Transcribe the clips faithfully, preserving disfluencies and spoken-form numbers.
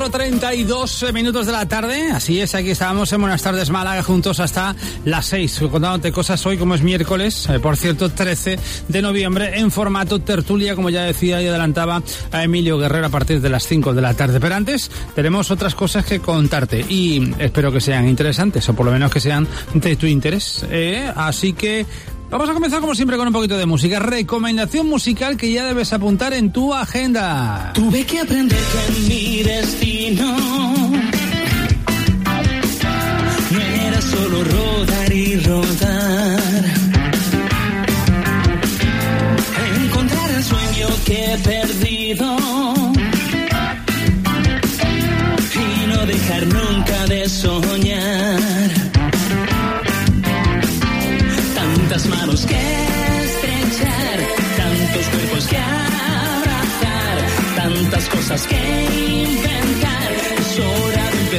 cuatro treinta y dos minutos de la tarde, así es, aquí estábamos en Buenas Tardes Málaga juntos hasta las seis, contándote cosas hoy como es miércoles, eh, por cierto, trece de noviembre, en formato tertulia, como ya decía y adelantaba a Emilio Guerrero a partir de las cinco de la tarde. Pero antes tenemos otras cosas que contarte y espero que sean interesantes, o por lo menos que sean de tu interés, eh, así que vamos a comenzar como siempre con un poquito de música. Recomendación musical que ya debes apuntar en tu agenda. Tuve que aprender que mi destino no era solo rodar y rodar. Encontrar el sueño que he perdido y no dejar nunca de soñar. Tantas manos que estrechar, tantos cuerpos que abrazar, tantas cosas que inventar, es hora de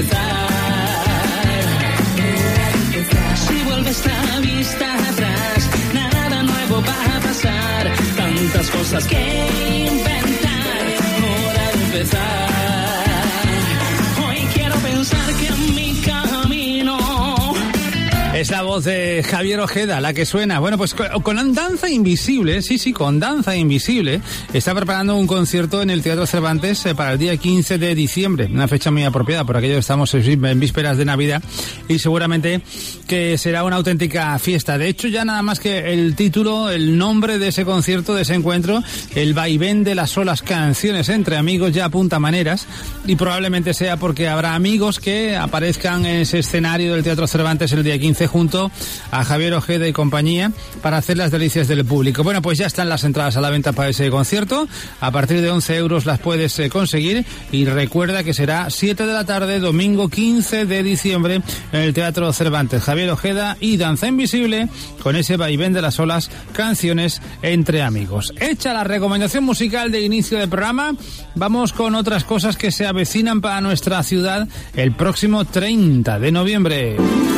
empezar. Si vuelves la vista atrás, nada nuevo va a pasar, tantas cosas que inventar, hora de empezar. Hoy quiero pensar que en mi camino es la voz de Javier Ojeda, la que suena. Bueno, pues con, con Danza Invisible, sí, sí, con Danza Invisible, está preparando un concierto en el Teatro Cervantes eh, para el día quince de diciembre. Una fecha muy apropiada, por aquello estamos en vísperas de Navidad y seguramente que será una auténtica fiesta. De hecho, ya nada más que el título, el nombre de ese concierto, de ese encuentro, el vaivén de las solas canciones entre amigos, ya apunta maneras, y probablemente sea porque habrá amigos que aparezcan en ese escenario del Teatro Cervantes el día quince junto a Javier Ojeda y compañía para hacer las delicias del público. Bueno, pues ya están las entradas a la venta para ese concierto. A partir de once euros las puedes eh, conseguir y recuerda que será siete de la tarde, domingo quince de diciembre en el Teatro Cervantes. Javier Ojeda y Danza Invisible con ese vaivén de las olas, canciones entre amigos. Hecha la recomendación musical de inicio del programa, vamos con otras cosas que se avecinan para nuestra ciudad el próximo treinta de noviembre.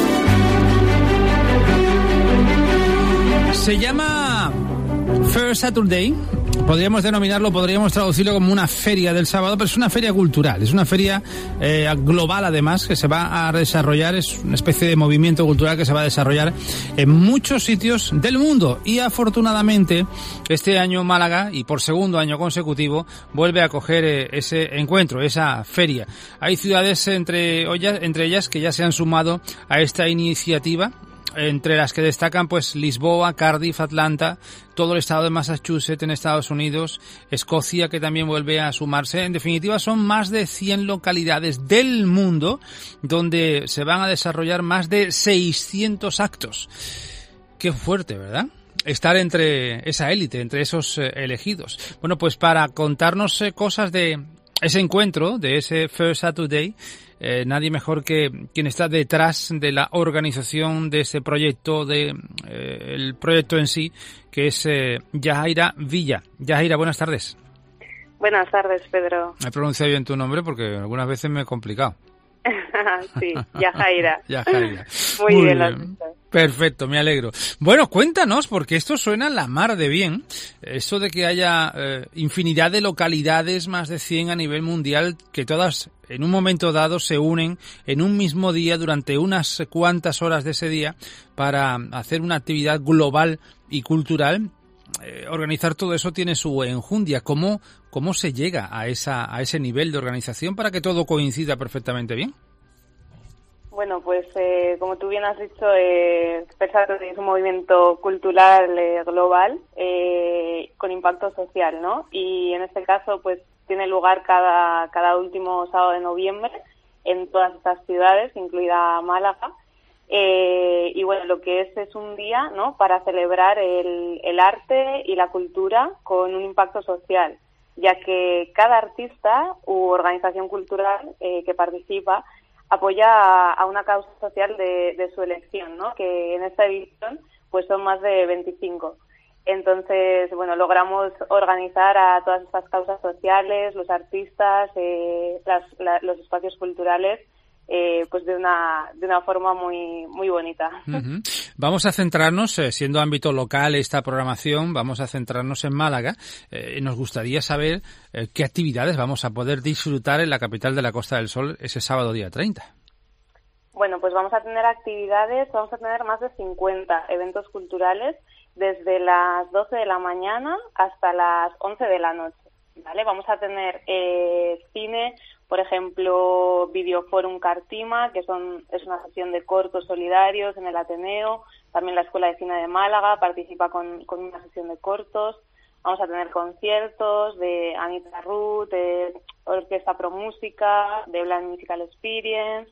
Se llama Fair Saturday. Podríamos denominarlo, podríamos traducirlo como una feria del sábado, pero es una feria cultural, es una feria eh, global además, que se va a desarrollar, es una especie de movimiento cultural que se va a desarrollar en muchos sitios del mundo. Y afortunadamente este año Málaga, y por segundo año consecutivo, vuelve a coger eh, ese encuentro, esa feria. Hay ciudades entre, entre ellas que ya se han sumado a esta iniciativa, entre las que destacan pues Lisboa, Cardiff, Atlanta, todo el estado de Massachusetts en Estados Unidos, Escocia, que también vuelve a sumarse. En definitiva, son más de cien localidades del mundo donde se van a desarrollar más de seiscientos actos. Qué fuerte, ¿verdad? Estar entre esa élite, entre esos eh, elegidos. Bueno, pues para contarnos eh, cosas de ese encuentro, de ese Fair Saturday, Eh, nadie mejor que quien está detrás de la organización de ese proyecto, de eh, el proyecto en sí, que es eh, Yajaira Villa. Yajaira, buenas tardes. Buenas tardes, Pedro. He pronunciado bien tu nombre porque algunas veces me he complicado. Sí, Yajaira. Yajaira. Muy, Muy bien. bien. Perfecto, me alegro. Bueno, cuéntanos, porque esto suena la mar de bien, eso de que haya eh, infinidad de localidades, más de cien a nivel mundial, que todas en un momento dado se unen en un mismo día durante unas cuantas horas de ese día para hacer una actividad global y cultural. Eh, organizar todo eso tiene su enjundia. ¿Cómo, cómo se llega a esa a ese nivel de organización para que todo coincida perfectamente bien? Bueno, pues eh, como tú bien has dicho, eh, Fair Saturday es un movimiento cultural eh, global eh, con impacto social, ¿no? Y en este caso, pues tiene lugar cada cada último sábado de noviembre en todas estas ciudades, incluida Málaga. Eh, y bueno, lo que es es un día, ¿no?, para celebrar el, el arte y la cultura con un impacto social, ya que cada artista u organización cultural eh, que participa apoya a, a una causa social de, de su elección, ¿no?, que en esta edición pues son más de veinticinco. Entonces, bueno, logramos organizar a todas estas causas sociales, los artistas, eh, las, la, los espacios culturales eh, pues de una de una forma muy muy bonita. Uh-huh. Vamos a centrarnos, eh, siendo ámbito local esta programación, vamos a centrarnos en Málaga. Eh, nos gustaría saber eh, qué actividades vamos a poder disfrutar en la capital de la Costa del Sol ese sábado día treinta. Bueno, pues vamos a tener actividades, vamos a tener más de cincuenta eventos culturales desde las doce de la mañana hasta las once de la noche, ¿vale? Vamos a tener eh, cine, por ejemplo, Videoforum Cartima, que son es una sesión de cortos solidarios en el Ateneo. También la Escuela de Cine de Málaga participa con, con una sesión de cortos. Vamos a tener conciertos de Anita Ruth, de Orquesta Pro Música, de Blind Musical Experience,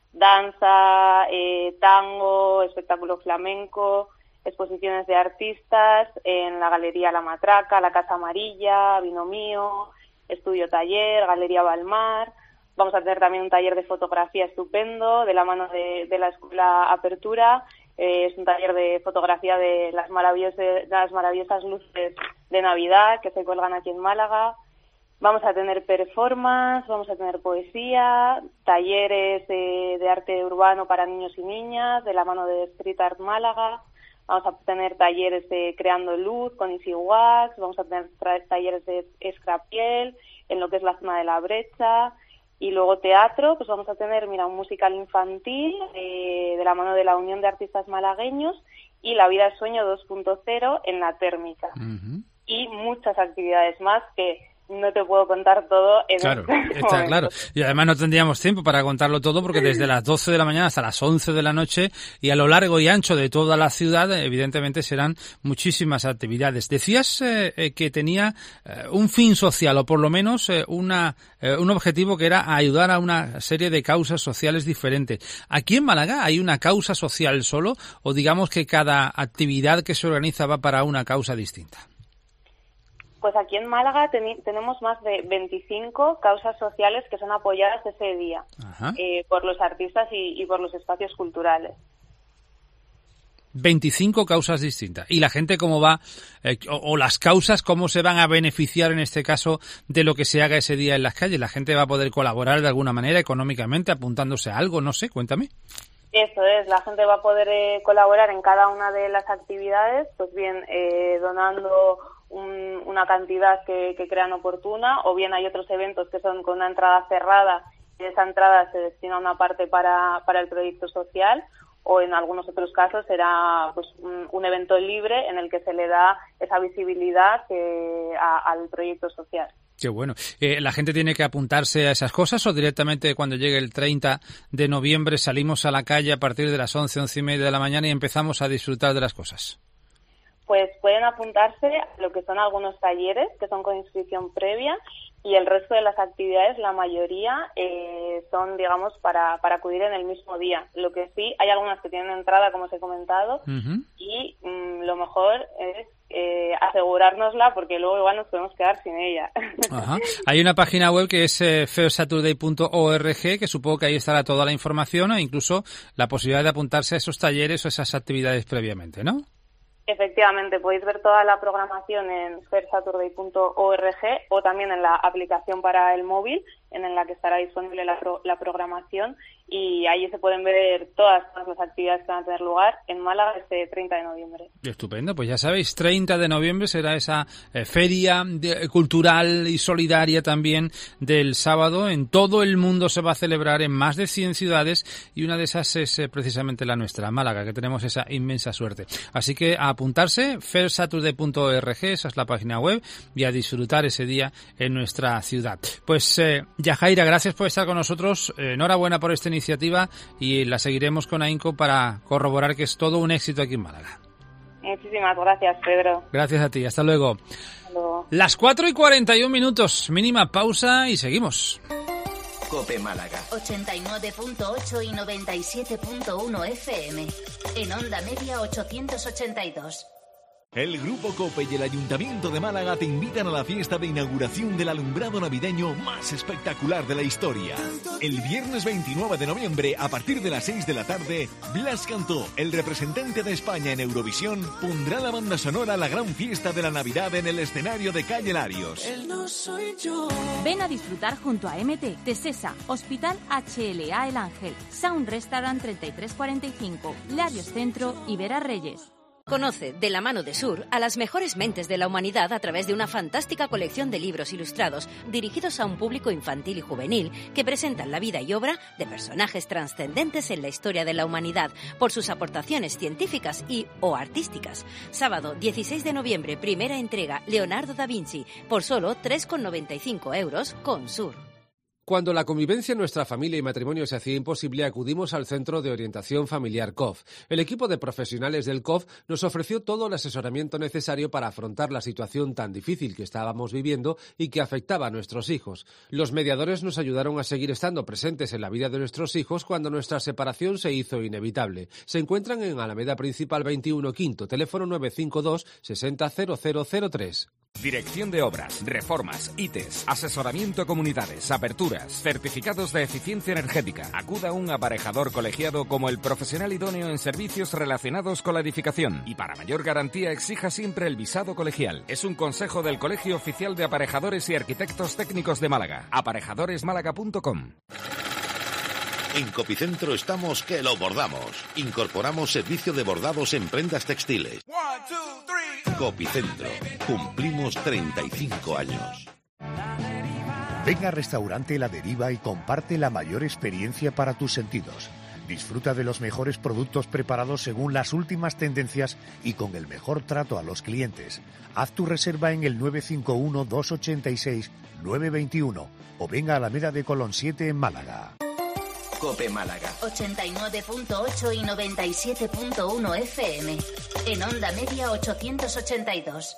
danza, eh, tango, espectáculo flamenco, exposiciones de artistas en la Galería La Matraca, la Casa Amarilla, Vino Mío, Estudio Taller, Galería Balmar. Vamos a tener también un taller de fotografía estupendo de la mano de, de la Escuela Apertura. Eh, es un taller de fotografía de las maravillosas, de las maravillosas luces de Navidad que se cuelgan aquí en Málaga. Vamos a tener performance, vamos a tener poesía, talleres de, de arte urbano para niños y niñas de la mano de Street Art Málaga. Vamos a tener talleres de Creando Luz con Easy Wax, vamos a tener tra- talleres de Scrapiel en lo que es la zona de la Brecha, y luego teatro, pues vamos a tener, mira, un musical infantil eh, de la mano de la Unión de Artistas Malagueños y La Vida es Sueño dos punto cero en la Térmica. Uh-huh. Y muchas actividades más que no te puedo contar todo en Claro, este está momento. claro. Y además no tendríamos tiempo para contarlo todo porque desde las doce de la mañana hasta las once de la noche y a lo largo y ancho de toda la ciudad, evidentemente serán muchísimas actividades. Decías eh, que tenía eh, un fin social o por lo menos eh, una eh, un objetivo que era ayudar a una serie de causas sociales diferentes. ¿Aquí en Málaga hay una causa social solo o digamos que cada actividad que se organiza va para una causa distinta? Pues aquí en Málaga ten- tenemos más de veinticinco causas sociales que son apoyadas ese día eh, por los artistas y, y por los espacios culturales. veinticinco causas distintas. ¿Y la gente cómo va, eh, o, o las causas, cómo se van a beneficiar en este caso de lo que se haga ese día en las calles? ¿La gente va a poder colaborar de alguna manera económicamente, apuntándose a algo? No sé, cuéntame. Eso es, la gente va a poder eh, colaborar en cada una de las actividades, pues bien eh, donando un, una cantidad que, que crean oportuna, o bien hay otros eventos que son con una entrada cerrada y de esa entrada se destina una parte para, para el proyecto social, o en algunos otros casos será pues un, un evento libre en el que se le da esa visibilidad eh, a, al proyecto social. Qué bueno. Eh, ¿La gente tiene que apuntarse a esas cosas o directamente cuando llegue el treinta de noviembre salimos a la calle a partir de las once, once y media de la mañana y empezamos a disfrutar de las cosas? Pues pueden apuntarse a lo que son algunos talleres que son con inscripción previa y el resto de las actividades, la mayoría, eh, son, digamos, para, para acudir en el mismo día. Lo que sí, hay algunas que tienen entrada, como os he comentado, uh-huh. y mmm, lo mejor es eh, asegurárnosla porque luego igual nos podemos quedar sin ella. Ajá. Hay una página web que es eh, fair saturday punto org, que supongo que ahí estará toda la información e incluso la posibilidad de apuntarse a esos talleres o esas actividades previamente, ¿no? Efectivamente, podéis ver toda la programación en fair saturday punto org o también en la aplicación para el móvil en la que estará disponible la, pro, la programación, y ahí se pueden ver todas, todas las actividades que van a tener lugar en Málaga este treinta de noviembre. Estupendo, pues ya sabéis, treinta de noviembre será esa eh, feria de, cultural y solidaria también del sábado. En todo el mundo se va a celebrar en más de cien ciudades y una de esas es eh, precisamente la nuestra, Málaga, que tenemos esa inmensa suerte. Así que a apuntarse, fair saturday punto org, esa es la página web, y a disfrutar ese día en nuestra ciudad. Pues eh, Yajaira, gracias por estar con nosotros, eh, enhorabuena por esta iniciativa y la seguiremos con AHINCO para corroborar que es todo un éxito aquí en Málaga. Muchísimas gracias, Pedro. Gracias a ti, hasta luego. Hasta luego. Las cuatro y cuarenta y un minutos, mínima pausa y seguimos. Cope Málaga. ochenta y nueve punto ocho y noventa y siete punto uno F M. En onda media ochocientos ochenta y dos. El Grupo COPE y el Ayuntamiento de Málaga te invitan a la fiesta de inauguración del alumbrado navideño más espectacular de la historia. El viernes veintinueve de noviembre, a partir de las seis de la tarde, Blas Cantó, el representante de España en Eurovisión, pondrá la banda sonora a la gran fiesta de la Navidad en el escenario de Calle Larios. Ven a disfrutar junto a M T, Tesesa, Hospital H L A El Ángel, Sound Restaurant treinta y tres cuarenta y cinco, Larios Centro y Vera Reyes. Conoce, de la mano de Sur, a las mejores mentes de la humanidad a través de una fantástica colección de libros ilustrados dirigidos a un público infantil y juvenil que presentan la vida y obra de personajes trascendentes en la historia de la humanidad por sus aportaciones científicas y o artísticas. Sábado dieciséis de noviembre, primera entrega, Leonardo da Vinci, por solo tres con noventa y cinco euros con Sur. Cuando la convivencia en nuestra familia y matrimonio se hacía imposible, acudimos al Centro de Orientación Familiar C O F. El equipo de profesionales del C O F nos ofreció todo el asesoramiento necesario para afrontar la situación tan difícil que estábamos viviendo y que afectaba a nuestros hijos. Los mediadores nos ayudaron a seguir estando presentes en la vida de nuestros hijos cuando nuestra separación se hizo inevitable. Se encuentran en Alameda Principal veintiuno Quinto, teléfono nueve cinco dos sesenta cero cero cero tres. Dirección de Obras, Reformas, I T E S, asesoramiento a comunidades, aperturas, certificados de eficiencia energética. Acuda a un aparejador colegiado como el profesional idóneo en servicios relacionados con la edificación. Y para mayor garantía exija siempre el visado colegial. Es un consejo del Colegio Oficial de Aparejadores y Arquitectos Técnicos de Málaga. aparejadores málaga punto com. En Copicentro estamos que lo bordamos. Incorporamos servicio de bordados en prendas textiles. Copicentro. Cumplimos treinta y cinco años. Ven a Restaurante La Deriva y comparte la mayor experiencia para tus sentidos. Disfruta de los mejores productos preparados según las últimas tendencias y con el mejor trato a los clientes. Haz tu reserva en el nueve cinco uno, dos ocho seis, nueve dos uno o venga a Alameda de Colón siete en Málaga. Cope Málaga. ochenta y nueve punto ocho y noventa y siete punto uno F M. En onda media ochocientos ochenta y dos.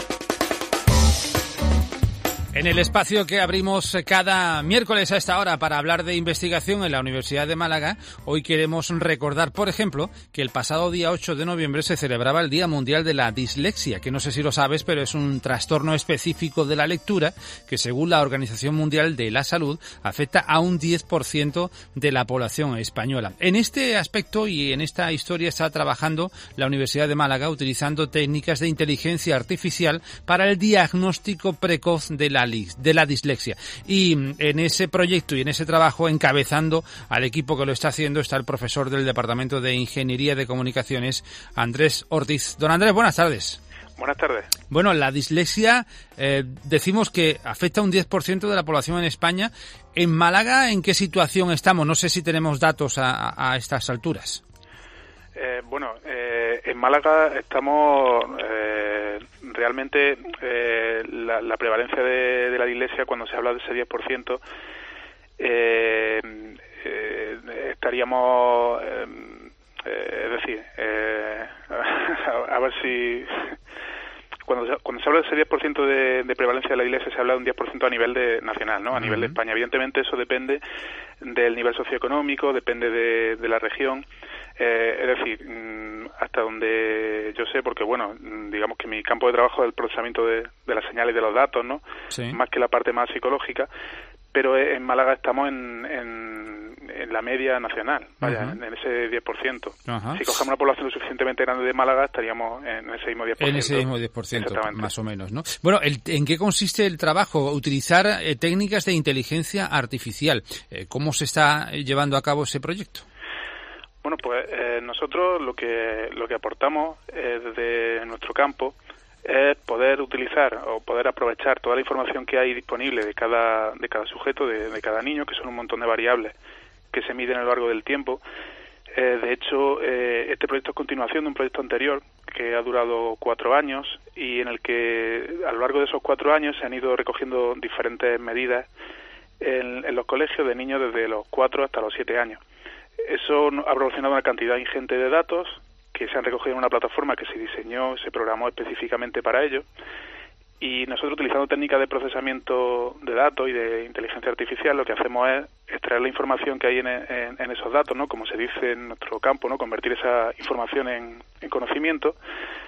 En el espacio que abrimos cada miércoles a esta hora para hablar de investigación en la Universidad de Málaga, hoy queremos recordar, por ejemplo, que el pasado día ocho de noviembre se celebraba el Día Mundial de la Dislexia, que no sé si lo sabes, pero es un trastorno específico de la lectura que, según la Organización Mundial de la Salud, afecta a un diez por ciento de la población española. En este aspecto y en esta historia está trabajando la Universidad de Málaga utilizando técnicas de inteligencia artificial para el diagnóstico precoz de la de la dislexia. Y en ese proyecto y en ese trabajo, encabezando al equipo que lo está haciendo, está el profesor del Departamento de Ingeniería de Comunicaciones, Andrés Ortiz. Don Andrés, buenas tardes. Buenas tardes. Bueno, la dislexia, eh, decimos que afecta a un diez por ciento de la población en España. En Málaga, ¿en qué situación estamos? No sé si tenemos datos a, a estas alturas. Eh, bueno, eh, en Málaga estamos eh, realmente eh, la, la prevalencia de, de la dislexia, cuando se habla de ese diez por ciento, eh, eh, estaríamos, eh, eh, es decir, eh, a, a ver si... Cuando se, cuando se habla de ese diez por ciento de, de prevalencia de la dislexia, se habla de un diez por ciento a nivel de nacional, ¿no? A nivel de España. Evidentemente eso depende del nivel socioeconómico, depende de, de la región. Eh, es decir, mmm, hasta donde yo sé, porque bueno, digamos que mi campo de trabajo es el procesamiento de, de las señales y de los datos, ¿no? Sí. Más que la parte más psicológica. Pero en Málaga estamos en, en, en la media nacional, vaya, uh-huh. en, en ese diez por ciento. Uh-huh. Si cogemos una población lo suficientemente grande de Málaga, estaríamos en ese mismo diez por ciento. En ese mismo diez por ciento, más o menos, ¿no? Bueno, el, ¿en qué consiste el trabajo? Utilizar eh, técnicas de inteligencia artificial. Eh, ¿Cómo se está llevando a cabo ese proyecto? Bueno, pues eh, nosotros lo que lo que aportamos eh, desde nuestro campo es poder utilizar o poder aprovechar toda la información que hay disponible de cada de cada sujeto, de, de cada niño, que son un montón de variables que se miden a lo largo del tiempo. Eh, de hecho, eh, este proyecto es continuación de un proyecto anterior que ha durado cuatro años y en el que a lo largo de esos cuatro años se han ido recogiendo diferentes medidas en, en los colegios de niños desde los cuatro hasta los siete años. Eso ha proporcionado una cantidad ingente de datos que se han recogido en una plataforma que se diseñó, se programó específicamente para ello, y nosotros, utilizando técnicas de procesamiento de datos y de inteligencia artificial, lo que hacemos es extraer la información que hay en, en, en esos datos, ¿no? Como se dice en nuestro campo, ¿no? Convertir esa información en, en conocimiento,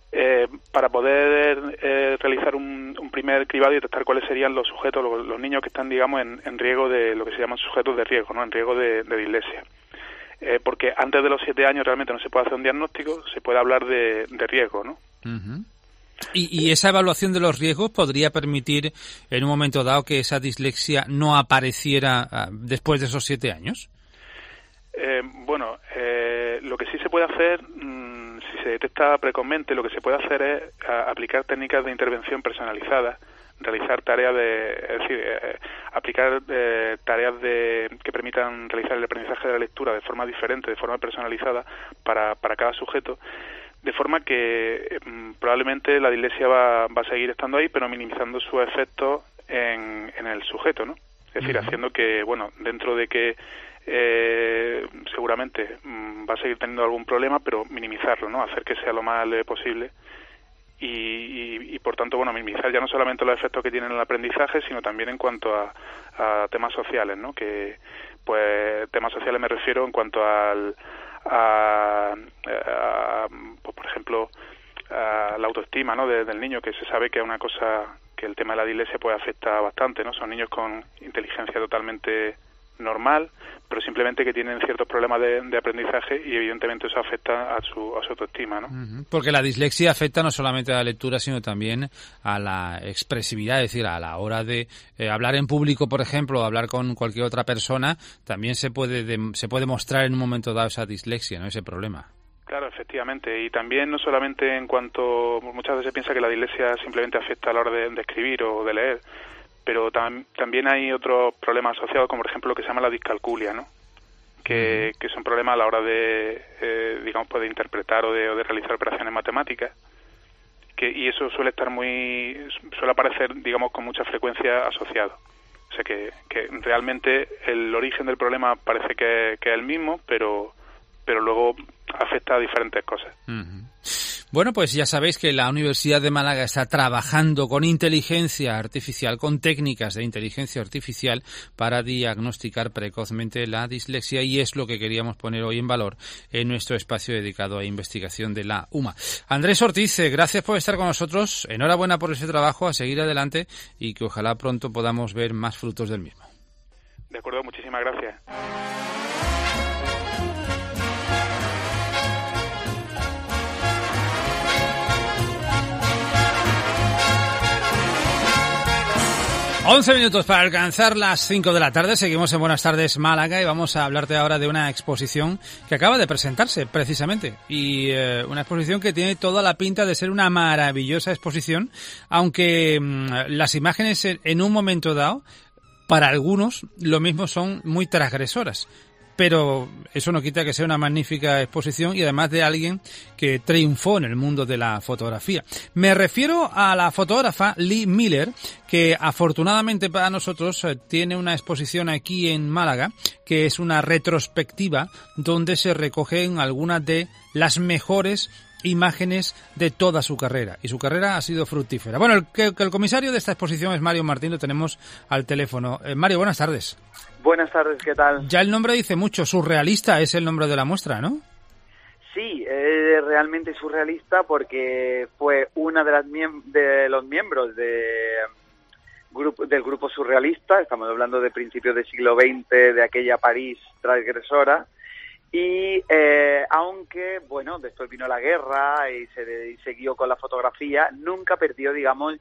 eh, para poder eh, realizar un, un primer cribado y detectar cuáles serían los sujetos, los, los niños que están, digamos, en, en riesgo de lo que se llaman sujetos de riesgo, ¿no? En riesgo de, de dislexia. Eh, porque antes de los siete años realmente no se puede hacer un diagnóstico, se puede hablar de, de riesgo, ¿no? Uh-huh. Y, y esa evaluación de los riesgos podría permitir, en un momento dado, que esa dislexia no apareciera uh, después de esos siete años. Eh, bueno, eh, lo que sí se puede hacer, mmm, si se detecta precozmente, lo que se puede hacer es a, aplicar técnicas de intervención personalizadas, realizar tareas de, es decir, eh, aplicar eh, tareas de que permitan realizar el aprendizaje de la lectura de forma diferente, de forma personalizada para, para cada sujeto, de forma que eh, probablemente la dislexia va, va a seguir estando ahí, pero minimizando sus efectos en, en el sujeto, ¿no? Es decir, uh-huh. haciendo que, bueno, dentro de que eh, seguramente mmm, va a seguir teniendo algún problema, pero minimizarlo, ¿no? Hacer que sea lo más leve posible. Y, y, y por tanto, bueno, minimizar ya no solamente los efectos que tienen en el aprendizaje, sino también en cuanto a, a temas sociales, ¿no? Que, pues, temas sociales me refiero en cuanto al, a, a pues, por ejemplo, a la autoestima, ¿no? De, del niño, que se sabe que es una cosa que el tema de la dislexia pues afecta bastante, ¿no? Son niños con inteligencia totalmente normal, pero simplemente que tienen ciertos problemas de, de aprendizaje y evidentemente eso afecta a su, a su autoestima, ¿no? Uh-huh. Porque la dislexia afecta no solamente a la lectura, sino también a la expresividad, es decir, a la hora de eh, hablar en público, por ejemplo, o hablar con cualquier otra persona, también se puede de, se puede mostrar en un momento dado esa dislexia, ¿no? Ese problema. Claro, efectivamente, y también no solamente en cuanto, muchas veces se piensa que la dislexia simplemente afecta a la hora de, de escribir o de leer, pero tam, también hay otros problemas asociados, como por ejemplo lo que se llama la discalculia, ¿no? Que, que son problemas a la hora de, eh, digamos, pues de interpretar o de, o de realizar operaciones matemáticas, que y eso suele estar muy, suele aparecer, digamos, con mucha frecuencia asociado. O sea que, que realmente el origen del problema parece que, que es el mismo, pero pero luego afecta a diferentes cosas. Uh-huh. Bueno, pues ya sabéis que la Universidad de Málaga está trabajando con inteligencia artificial, con técnicas de inteligencia artificial para diagnosticar precozmente la dislexia, y es lo que queríamos poner hoy en valor en nuestro espacio dedicado a investigación de la U M A. Andrés Ortiz, gracias por estar con nosotros, enhorabuena por ese trabajo, a seguir adelante y que ojalá pronto podamos ver más frutos del mismo. De acuerdo, muchísimas gracias. once minutos para alcanzar las cinco de la tarde. Seguimos en Buenas Tardes Málaga y vamos a hablarte ahora de una exposición que acaba de presentarse precisamente, y eh, una exposición que tiene toda la pinta de ser una maravillosa exposición, aunque mmm, las imágenes en, en un momento dado para algunos lo mismo son muy transgresoras. Pero eso no quita que sea una magnífica exposición y además de alguien que triunfó en el mundo de la fotografía. Me refiero a la fotógrafa Lee Miller, que afortunadamente para nosotros tiene una exposición aquí en Málaga, que es una retrospectiva donde se recogen algunas de las mejores imágenes de toda su carrera, y su carrera ha sido fructífera. Bueno, el, que, que el comisario de esta exposición es Mario Martín, lo tenemos al teléfono. Eh, Mario, buenas tardes. Buenas tardes, ¿qué tal? Ya el nombre dice mucho, surrealista es el nombre de la muestra, ¿no? Sí, es realmente surrealista porque fue una de las miem- de los miembros de, grupo, del grupo surrealista, estamos hablando de principios del siglo veinte, de aquella París transgresora, y eh, aunque, bueno, después vino la guerra y se y siguió con la fotografía, nunca perdió, digamos,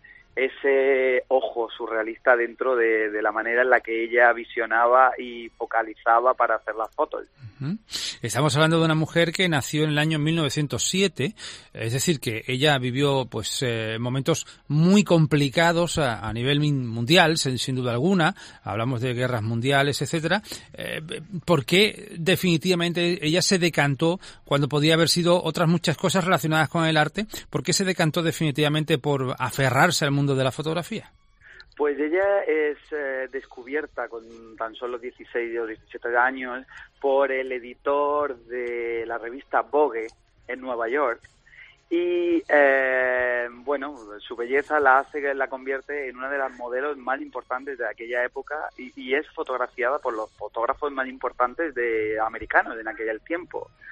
ese ojo surrealista dentro de, de la manera en la que ella visionaba y focalizaba para hacer las fotos. Uh-huh. Estamos hablando de una mujer que nació en el año mil novecientos siete, es decir, que ella vivió pues eh, momentos muy complicados a, a nivel mundial, sin, sin duda alguna. Hablamos de guerras mundiales, etcétera. Eh, ¿Por qué definitivamente ella se decantó, cuando podía haber sido otras muchas cosas relacionadas con el arte, por qué se decantó definitivamente por aferrarse al mundo de la fotografía? Pues ella es eh, descubierta con tan solo dieciséis o diecisiete años por el editor de la revista Vogue en Nueva York, y eh, bueno, su belleza la hace, la convierte en una de las modelos más importantes de aquella época, y, y es fotografiada por los fotógrafos más importantes de americanos en aquel tiempo.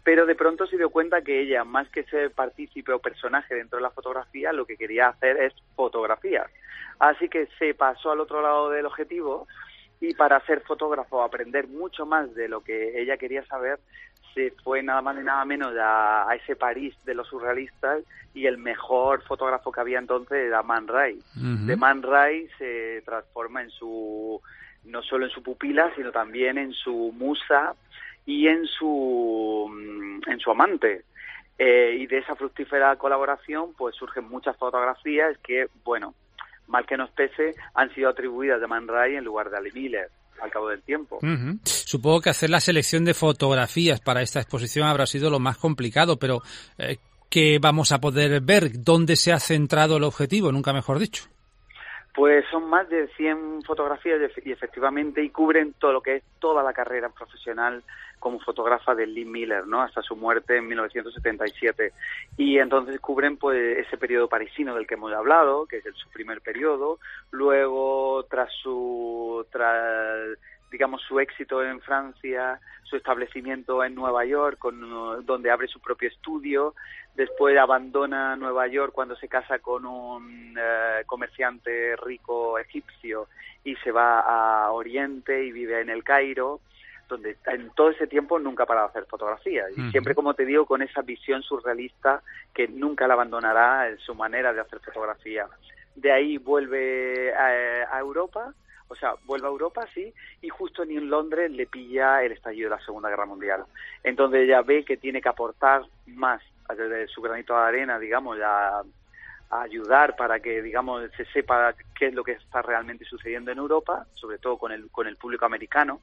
pero de pronto se dio cuenta que ella, más que ser partícipe o personaje dentro de la fotografía, lo que quería hacer es fotografía. Así que se pasó al otro lado del objetivo y para ser fotógrafo, aprender mucho más de lo que ella quería saber, se fue nada más ni nada menos a, a ese París de los surrealistas y el mejor fotógrafo que había entonces era Man Ray. Uh-huh. De Man Ray se transforma en su, no solo en su pupila, sino también en su musa y en su, en su amante. Eh, y de esa fructífera colaboración pues surgen muchas fotografías que, bueno, mal que nos pese, han sido atribuidas de Man Ray en lugar de Ali Miller al cabo del tiempo. Uh-huh. Supongo que hacer la selección de fotografías para esta exposición habrá sido lo más complicado, pero eh, ¿qué vamos a poder ver? ¿Dónde se ha centrado el objetivo? Nunca mejor dicho. Pues son más de cien fotografías y efectivamente y cubren todo lo que es toda la carrera profesional como fotógrafa de Lee Miller, ¿no? Hasta su muerte en mil novecientos setenta y siete. Y entonces cubren pues ese periodo parisino del que hemos hablado, que es el, su primer periodo. Luego, tras su tras digamos su éxito en Francia, su establecimiento en Nueva York, con, donde abre su propio estudio. Después abandona Nueva York cuando se casa con un eh, comerciante rico egipcio y se va a Oriente y vive en el Cairo, donde en todo ese tiempo nunca para de hacer fotografía. Y uh-huh. siempre, como te digo, con esa visión surrealista que nunca la abandonará en su manera de hacer fotografía. De ahí vuelve a, a Europa, o sea, vuelve a Europa, sí, y justo en Londres le pilla el estallido de la Segunda Guerra Mundial. Entonces ella ve que tiene que aportar más desde su granito de arena, digamos, a, a ayudar para que, digamos, se sepa qué es lo que está realmente sucediendo en Europa, sobre todo con el con el público americano,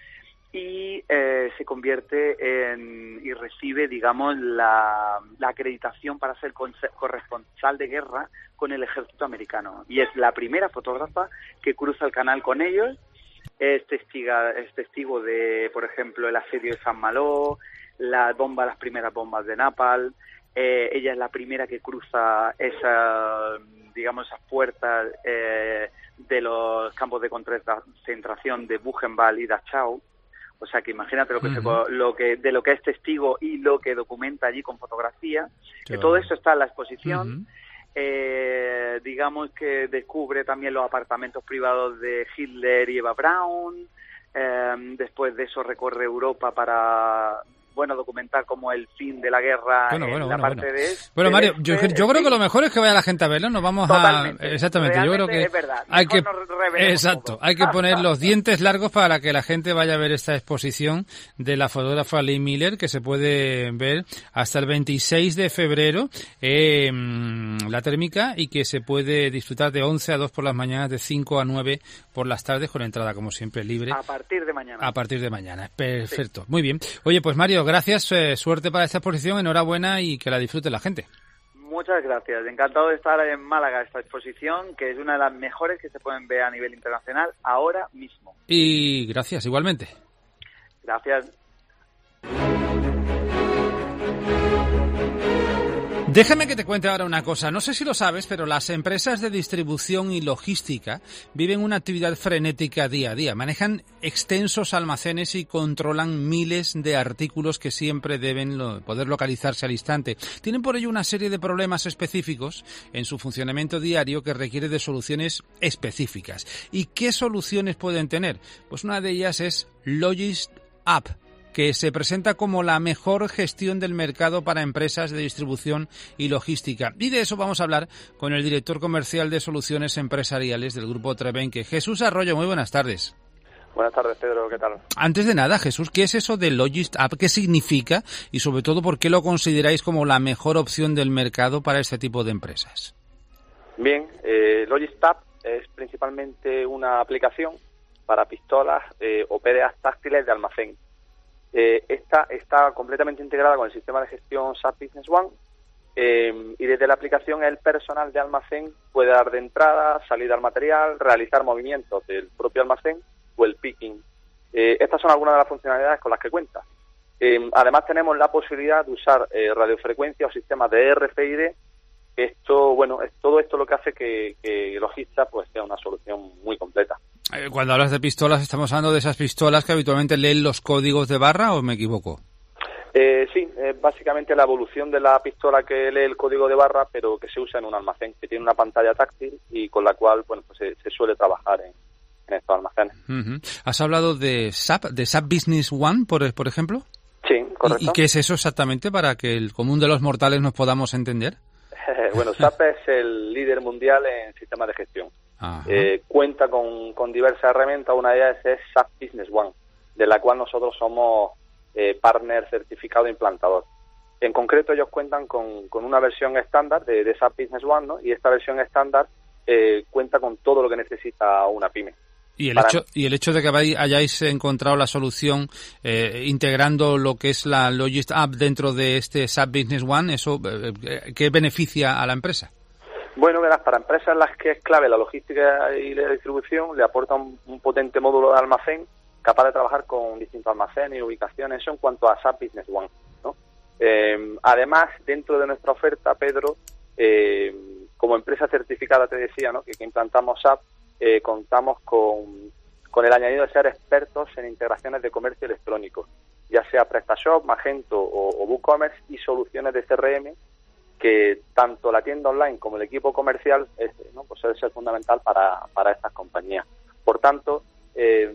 y eh, se convierte en y recibe, digamos, la, la acreditación para ser corresponsal de guerra con el ejército americano. Y es la primera fotógrafa que cruza el canal con ellos. Es, testiga, es testigo de, por ejemplo, el asedio de San Malo, la bomba, las primeras bombas de Napalm. Eh, ella es la primera que cruza esa, digamos, esas puertas eh, de los campos de concentración de Buchenwald y Dachau. O sea que imagínate lo que, uh-huh. se, lo que de lo que es testigo y lo que documenta allí con fotografía. Qué que todo bueno. Eso está en la exposición. Uh-huh. Eh, digamos que descubre también los apartamentos privados de Hitler y Eva Braun. Eh, después de eso recorre Europa para, bueno, documentar como el fin de la guerra bueno, en bueno, la bueno, parte bueno. de este. Bueno, Mario, este, yo, yo creo que lo mejor es que vaya la gente a verlo. Nos vamos Totalmente. a... Exactamente, Realmente yo creo que es verdad. hay que... Exacto, todo. Hay que poner los dientes largos para que la gente vaya a ver esta exposición de la fotógrafa Lee Miller, que se puede ver hasta el veintiséis de febrero en La Térmica y que se puede disfrutar de once a dos por las mañanas, de cinco a nueve por las tardes, con entrada, como siempre, libre. A partir de mañana. A partir de mañana. Perfecto. Sí. Muy bien. Oye, pues Mario, gracias. Eh, suerte para esta exposición. Enhorabuena y que la disfrute la gente. Muchas gracias. Encantado de estar en Málaga esta exposición, que es una de las mejores que se pueden ver a nivel internacional ahora mismo. Y gracias, igualmente. Gracias. Déjame que te cuente ahora una cosa. No sé si lo sabes, pero las empresas de distribución y logística viven una actividad frenética día a día. Manejan extensos almacenes y controlan miles de artículos que siempre deben lo, poder localizarse al instante. Tienen por ello una serie de problemas específicos en su funcionamiento diario que requiere de soluciones específicas. ¿Y qué soluciones pueden tener? Pues una de ellas es Logist App, que se presenta como la mejor gestión del mercado para empresas de distribución y logística. Y de eso vamos a hablar con el director comercial de soluciones empresariales del Grupo Trebenque, Jesús Arroyo. Muy buenas tardes. Buenas tardes, Pedro. ¿Qué tal? Antes de nada, Jesús, ¿qué es eso de Logist App? ¿Qué significa? Y sobre todo, ¿por qué lo consideráis como la mejor opción del mercado para este tipo de empresas? Bien, eh, Logist App es principalmente una aplicación para pistolas eh, o P D As táctiles de almacén. Eh, esta está completamente integrada con el sistema de gestión S A P Business One eh, y desde la aplicación el personal de almacén puede dar de entrada, salida al material, realizar movimientos del propio almacén o el picking. Eh, estas son algunas de las funcionalidades con las que cuenta. Eh, además tenemos la posibilidad de usar eh, radiofrecuencia o sistemas de R F I D. Esto, bueno, es todo esto lo que hace que, que Logista pues sea una solución muy completa. Cuando hablas de pistolas, ¿estamos hablando de esas pistolas que habitualmente leen los códigos de barra o me equivoco? Eh, sí, es básicamente la evolución de la pistola que lee el código de barra, pero que se usa en un almacén, que tiene una pantalla táctil y con la cual, bueno, pues se, se suele trabajar en, en estos almacenes. Uh-huh. ¿Has hablado de S A P, de S A P Business One, por, por ejemplo? Sí, correcto. ¿Y, ¿Y qué es eso exactamente para que el común de los mortales nos podamos entender? Bueno, S A P es el líder mundial en sistemas de gestión. Eh, cuenta con, con diversas herramientas, una de ellas es S A P Business One, de la cual nosotros somos eh, partner certificado implantador. En concreto, ellos cuentan con, con una versión estándar de, de S A P Business One, ¿no? Y esta versión estándar eh, cuenta con todo lo que necesita una pyme. Y el Para... hecho y el hecho de que hayáis encontrado la solución eh, integrando lo que es la Logist App dentro de este S A P Business One, eso eh, ¿qué beneficia a la empresa? Bueno, verás, para empresas en las que es clave la logística y la distribución, le aporta un, un potente módulo de almacén capaz de trabajar con distintos almacenes y ubicaciones, eso en cuanto a S A P Business One, ¿no? Eh, además, dentro de nuestra oferta, Pedro, eh, como empresa certificada, te decía, ¿no?, que, que implantamos S A P, eh, contamos con, con el añadido de ser expertos en integraciones de comercio electrónico, ya sea PrestaShop, Magento o, o WooCommerce, y soluciones de C R M que tanto la tienda online como el equipo comercial es, ¿no?, pues debe ser fundamental para, para estas compañías. Por tanto, eh,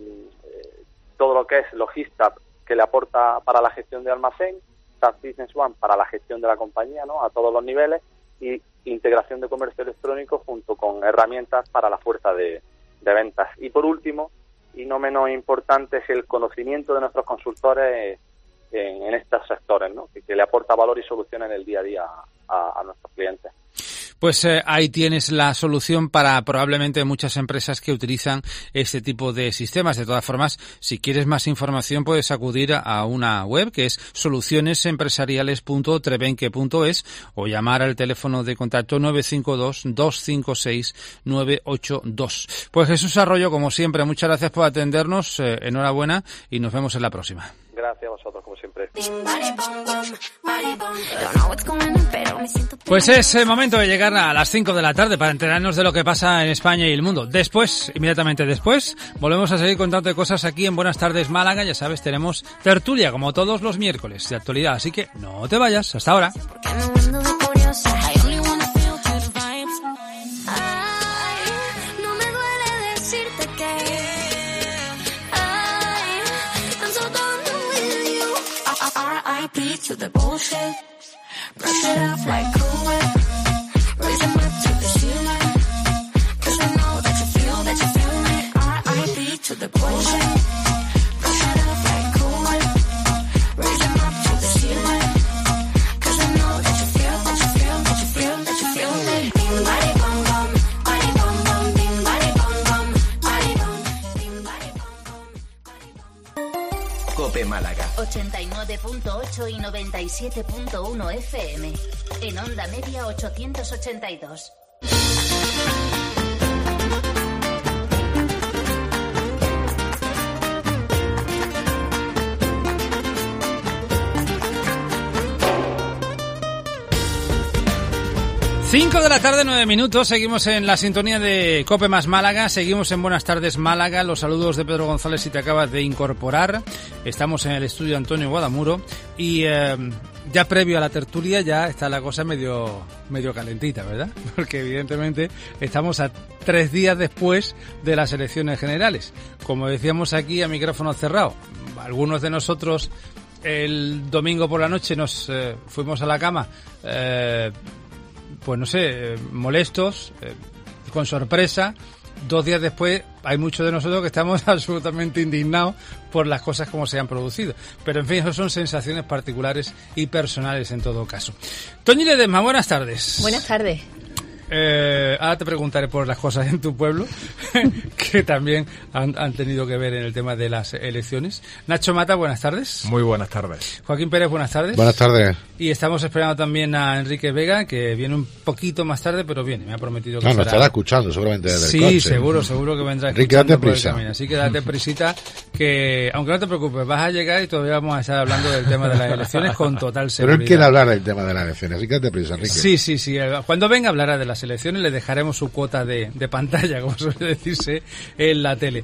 todo lo que es Logista, que le aporta para la gestión de almacén, S A P Business One para la gestión de la compañía, ¿no?, a todos los niveles, y integración de comercio electrónico junto con herramientas para la fuerza de, de ventas. Y por último, y no menos importante, es el conocimiento de nuestros consultores en, en estos sectores, ¿no?, que, que le aporta valor y solución en el día a día a, a nuestros clientes. Pues eh, ahí tienes la solución para probablemente muchas empresas que utilizan este tipo de sistemas. De todas formas, si quieres más información puedes acudir a una web que es soluciones empresariales punto trebenque punto es o llamar al teléfono de contacto nueve cinco dos, dos cinco seis, nueve ocho dos. Pues Jesús Arroyo, como siempre, muchas gracias por atendernos, eh, enhorabuena y nos vemos en la próxima. Gracias a vosotros, como siempre. Pues es el momento de llegar a las cinco de la tarde para enterarnos de lo que pasa en España y el mundo. Después, inmediatamente después, volvemos a seguir contando cosas aquí en Buenas Tardes Málaga. Ya sabes, tenemos tertulia como todos los miércoles de actualidad, así que no te vayas. Hasta ahora. To the bullshit, brush it off like Cool Whip, raise them up to the ceiling, cause I know that you feel, that you feel it, R I P to the bullshit, brush it off like Cool Whip, raise them up to the ceiling, cause I know that you feel, that you feel, that you feel, that you feel it, bing body bum bum, body bum bum, bing body bum bum, body bum, bing body bum bum, body bum. Cope Málaga. ochenta y nueve punto ocho y noventa y siete punto uno F M. En onda media ochocientos ochenta y dos. cinco de la tarde, nueve minutos, seguimos en la sintonía de Cope más Málaga, seguimos en Buenas Tardes Málaga, los saludos de Pedro González si te acabas de incorporar, estamos en el estudio Antonio Guadamuro y eh, ya previo a la tertulia ya está la cosa medio, medio calentita, ¿verdad? Porque evidentemente estamos a tres días después de las elecciones generales, como decíamos aquí a micrófono cerrado, algunos de nosotros el domingo por la noche nos eh, fuimos a la cama eh, pues no sé, molestos, eh, con sorpresa. Dos días después hay muchos de nosotros que estamos absolutamente indignados por las cosas como se han producido. Pero en fin, eso son sensaciones particulares y personales en todo caso. Toñi Ledesma, buenas tardes. Buenas tardes. Eh, ahora te preguntaré por las cosas en tu pueblo, que también han, han tenido que ver en el tema de las elecciones. Nacho Mata, buenas tardes. Muy buenas tardes. Joaquín Pérez, buenas tardes. Buenas tardes. Y estamos esperando también a Enrique Vega, que viene un poquito más tarde, pero viene, me ha prometido que no, será... nos estará escuchando seguramente desde sí, el coche. Sí, seguro, seguro que vendrá Enrique, date por el prisa. camino. Así que date prisita, que que, aunque no te preocupes, vas a llegar y todavía vamos a estar hablando del tema de las elecciones con total seguridad. Pero él quiere hablar del tema de las elecciones, así que date prisa, Enrique. Sí, sí, sí. Cuando venga hablará de las elecciones, le dejaremos su cuota de, de pantalla, como suele decirse en la tele.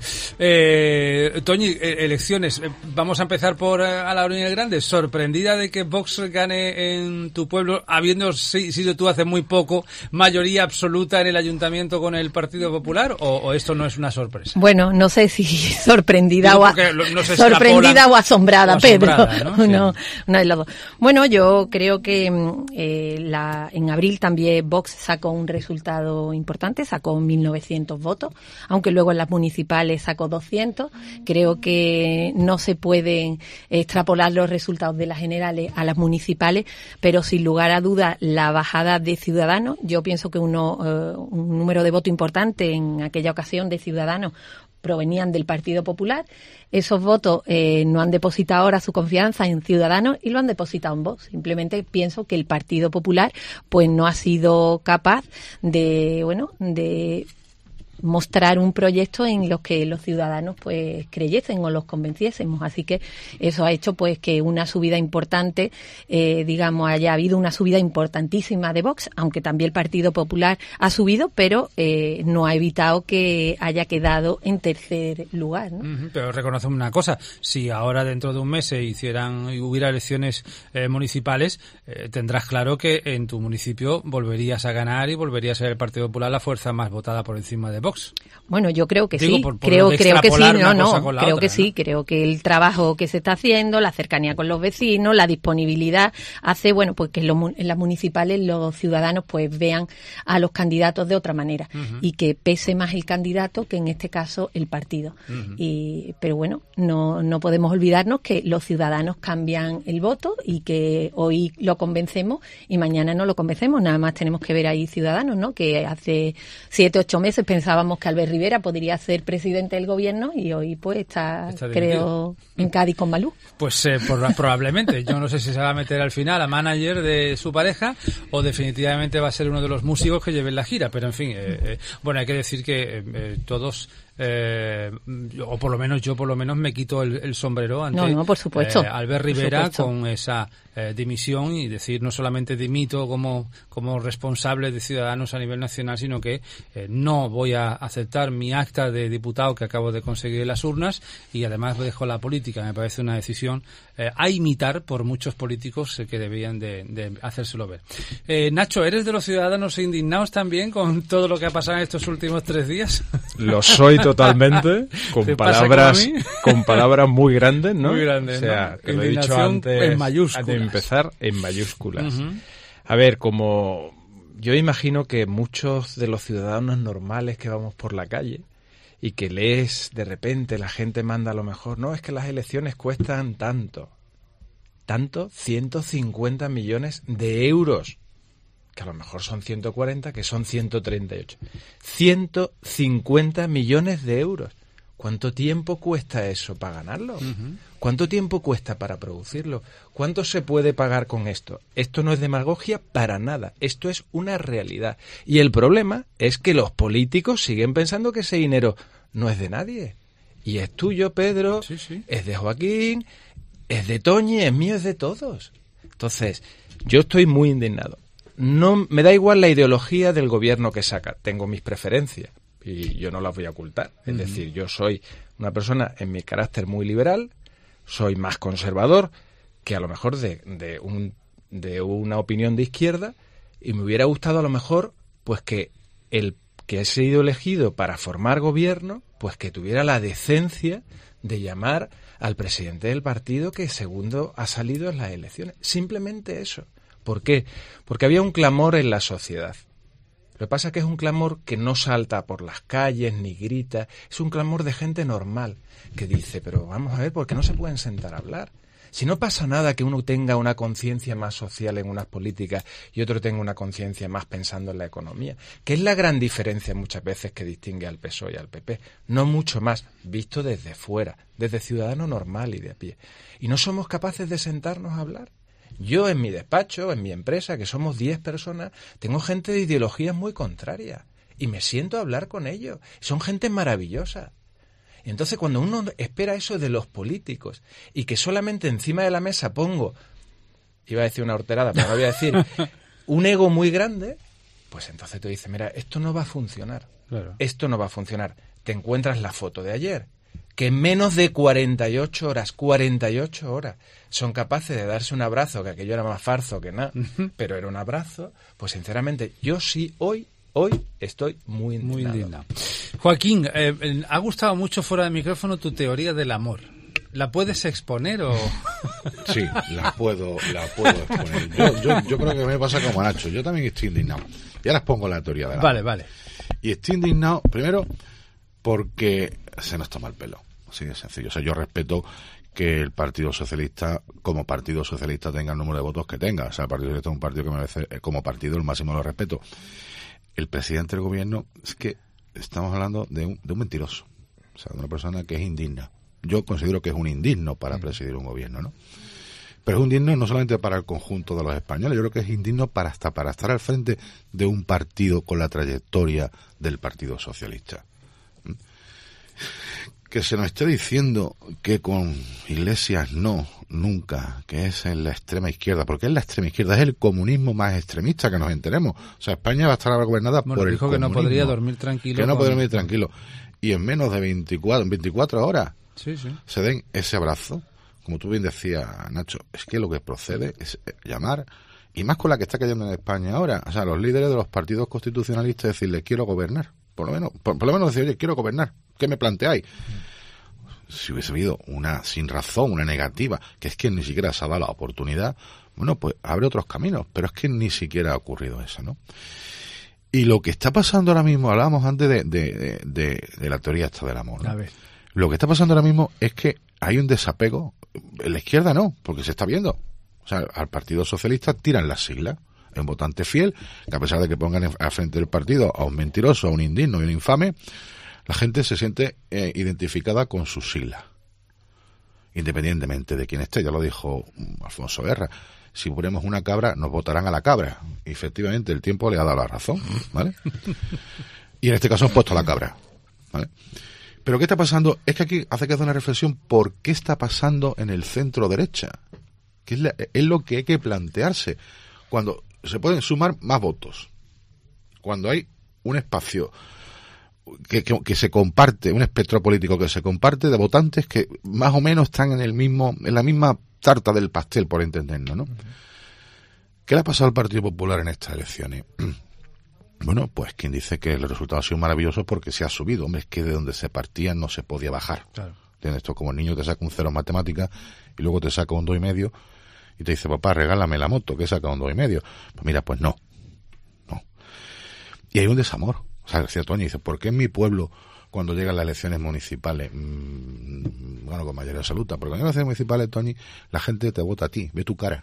Eh, Toñi, elecciones. Vamos a empezar por Alhaurín el Grande. ¿Sorprendida de que Vox gane en tu pueblo, habiendo sido tú hace muy poco mayoría absoluta en el ayuntamiento con el Partido Popular, o, o esto no es una sorpresa? Bueno, no sé si sorprendida, Digo, o, a, no se sorprendida o asombrada, o asombrada, Pedro. ¿no? Sí. No, una de las dos. Bueno, yo creo que eh, la, en abril también Vox sacó un resultado importante, sacó mil novecientos votos, aunque luego en las municipales sacó doscientos. Creo que no se pueden extrapolar los resultados de las generales a las municipales, pero sin lugar a dudas la bajada de Ciudadanos, yo pienso que uno, eh, un número de voto importante en aquella ocasión de Ciudadanos provenían del Partido Popular. Esos votos eh, no han depositado ahora su confianza en Ciudadanos y lo han depositado en Vox. Simplemente pienso que el Partido Popular pues no ha sido capaz de, bueno, de mostrar un proyecto en los que los ciudadanos pues creyesen o los convenciésemos, así que eso ha hecho pues que una subida importante, eh, digamos, haya habido una subida importantísima de Vox, aunque también el Partido Popular ha subido, pero eh, no ha evitado que haya quedado en tercer lugar, ¿no? Uh-huh, pero reconocemos una cosa, si ahora dentro de un mes se hicieran y hubiera elecciones eh, municipales, eh, tendrás claro que en tu municipio volverías a ganar y volvería a ser el Partido Popular la fuerza más votada por encima de Vox. Bueno, yo creo que Digo, sí, por, por creo creo que sí, no, no, creo otra, que sí, ¿no? Creo que el trabajo que se está haciendo, la cercanía con los vecinos, la disponibilidad hace, bueno, pues que en, lo, en las municipales los ciudadanos pues vean a los candidatos de otra manera uh-huh. y que pese más el candidato que en este caso el partido. Uh-huh. Y pero bueno, no no podemos olvidarnos que los ciudadanos cambian el voto y que hoy lo convencemos y mañana no lo convencemos, nada más tenemos que ver ahí Ciudadanos, ¿no? Que hace siete, ocho meses pensábamos que Albert Rivera podría ser presidente del gobierno y hoy pues está, está creo, en Cádiz con Malú. Pues eh, por, probablemente. Yo no sé si se va a meter al final a manager de su pareja o definitivamente va a ser uno de los músicos que lleven la gira. Pero en fin, eh, eh, bueno, hay que decir que eh, todos... Eh, o por lo menos yo por lo menos me quito el, el sombrero ante no, no, por supuesto, eh, Albert Rivera por supuesto. Con esa eh, dimisión y decir no solamente dimito como, como responsable de Ciudadanos a nivel nacional, sino que eh, no voy a aceptar mi acta de diputado que acabo de conseguir en las urnas y además dejo la política. Me parece una decisión eh, a imitar por muchos políticos eh, que debían de, de hacérselo ver. Eh, Nacho, ¿eres de los ciudadanos indignados también con todo lo que ha pasado en estos últimos tres días? Lo soy totalmente, con palabras con palabras muy grandes, ¿no? Muy grandes, o sea, ¿no? Te lo he dicho antes, en mayúsculas. antes de empezar, en mayúsculas. Uh-huh. A ver, como yo imagino que muchos de los ciudadanos normales que vamos por la calle y que lees de repente, la gente manda a lo mejor, no, es que las elecciones cuestan tanto, tanto, ciento cincuenta millones de euros. Que a lo mejor son ciento cuarenta, que son ciento treinta y ocho. ciento cincuenta millones de euros. ¿Cuánto tiempo cuesta eso para ganarlo? Uh-huh. ¿Cuánto tiempo cuesta para producirlo? ¿Cuánto se puede pagar con esto? Esto no es demagogia para nada. Esto es una realidad. Y el problema es que los políticos siguen pensando que ese dinero no es de nadie. Y es tuyo, Pedro, sí, sí. es de Joaquín, es de Toñi, es mío, es de todos. Entonces, yo estoy muy indignado. No me da igual la ideología del gobierno que saca, tengo mis preferencias y yo no las voy a ocultar. Es uh-huh. decir, yo soy una persona en mi carácter muy liberal, soy más conservador que a lo mejor de, de, un, de una opinión de izquierda y me hubiera gustado a lo mejor pues que el que ha sido elegido para formar gobierno pues que tuviera la decencia de llamar al presidente del partido que segundo ha salido en las elecciones. Simplemente eso. ¿Por qué? Porque había un clamor en la sociedad. Lo que pasa es que es un clamor que no salta por las calles ni grita. Es un clamor de gente normal que dice, pero vamos a ver, ¿por qué no se pueden sentar a hablar? Si no pasa nada que uno tenga una conciencia más social en unas políticas y otro tenga una conciencia más pensando en la economía, que es la gran diferencia muchas veces que distingue al P S O E y al P P. No mucho más, visto desde fuera, desde ciudadano normal y de a pie. Y no somos capaces de sentarnos a hablar. Yo en mi despacho, en mi empresa, que somos diez personas, tengo gente de ideologías muy contrarias y me siento a hablar con ellos. Son gente maravillosa. Y entonces cuando uno espera eso de los políticos y que solamente encima de la mesa pongo, iba a decir una horterada, pero no voy a decir, un ego muy grande, pues entonces te dice, mira, esto no va a funcionar. Claro. Esto no va a funcionar. Te encuentras la foto de ayer, que en menos de cuarenta y ocho horas, cuarenta y ocho horas, son capaces de darse un abrazo, que aquello era más farzo que nada, uh-huh. pero era un abrazo. Pues sinceramente, yo sí hoy, hoy estoy muy indignado. Muy indignado. Joaquín, eh, ha gustado mucho fuera del micrófono tu teoría del amor. ¿La puedes exponer o...? Sí, la puedo, la puedo exponer. Yo, yo, yo creo que me pasa como a Nacho. Yo también estoy indignado. Ya les pongo la teoría del amor. Vale, vale. Y estoy indignado, primero, porque se nos toma el pelo. Así de sencillo. O sea, yo respeto que el Partido Socialista, como Partido Socialista, tenga el número de votos que tenga. O sea, el Partido Socialista es un partido que merece, como partido, el máximo lo respeto. El presidente del gobierno, es que estamos hablando de un, de un mentiroso. O sea, de una persona que es indigna. Yo considero que es un indigno para presidir un gobierno, ¿no? Pero es un indigno no solamente para el conjunto de los españoles, yo creo que es indigno para hasta para estar al frente de un partido con la trayectoria del Partido Socialista. Que se nos esté diciendo que con Iglesias no, nunca, que es en la extrema izquierda, porque es la extrema izquierda, es el comunismo más extremista, que nos enteremos. O sea, España va a estar ahora gobernada bueno, por el dijo comunismo. Que no podría dormir tranquilo. Que no con... podría dormir tranquilo. Y en menos de veinticuatro, en veinticuatro horas sí, sí. se den ese abrazo. Como tú bien decías, Nacho, es que lo que procede es llamar, y más con la que está cayendo en España ahora, o sea, los líderes de los partidos constitucionalistas decirles, quiero gobernar. Por lo menos, por, por lo menos decir, oye, quiero gobernar. ¿Qué me planteáis? Mm. Si hubiese habido una sin razón, una negativa, que es que ni siquiera se ha dado la oportunidad, bueno, pues abre otros caminos, pero es que ni siquiera ha ocurrido eso, ¿no? Y lo que está pasando ahora mismo, hablábamos antes de, de, de, de, de la teoría esta del amor, ¿no? A ver. Lo que está pasando ahora mismo es que hay un desapego, en la izquierda no, porque se está viendo. O sea, al Partido Socialista tiran las siglas. Es un votante fiel, que a pesar de que pongan al frente del partido a un mentiroso, a un indigno y un infame, la gente se siente eh, identificada con sus siglas. Independientemente de quién esté, ya lo dijo Alfonso Guerra. Si ponemos una cabra, nos votarán a la cabra. Y efectivamente, el tiempo le ha dado la razón, ¿vale? Y en este caso han puesto a la cabra, ¿vale? Pero ¿qué está pasando? Es que aquí hace que hacer una reflexión por qué está pasando en el centro derecha. Que es, la, es lo que hay que plantearse. Cuando se pueden sumar más votos, cuando hay un espacio que, que, que se comparte, un espectro político que se comparte de votantes que más o menos están en el mismo, en la misma tarta del pastel, por entendernos, ¿no? Uh-huh. ¿Qué le ha pasado al Partido Popular en estas elecciones? Bueno, pues quien dice que el resultado ha sido maravilloso porque se ha subido. Hombre, es que de donde se partía no se podía bajar. Claro. ¿Entiendes? Esto como el niño te saca un cero en matemáticas y luego te saca un dos y medio y te dice, papá, regálame la moto, que saca un dos y medio. Pues mira, pues no. No. Y hay un desamor. O sea, decía Toño, dice, ¿por qué en mi pueblo, cuando llegan las elecciones municipales, mmm, bueno, con mayoría absoluta, porque cuando llegan las elecciones municipales, Toño, la gente te vota a ti, ve tu cara.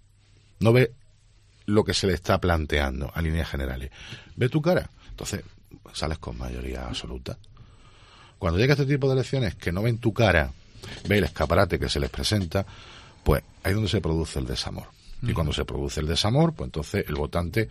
No ve lo que se le está planteando a líneas generales. Ve tu cara. Entonces, sales con mayoría absoluta. Cuando llega este tipo de elecciones que no ven tu cara, ve el escaparate que se les presenta, pues ahí es donde se produce el desamor. Uh-huh. Y cuando se produce el desamor, pues entonces el votante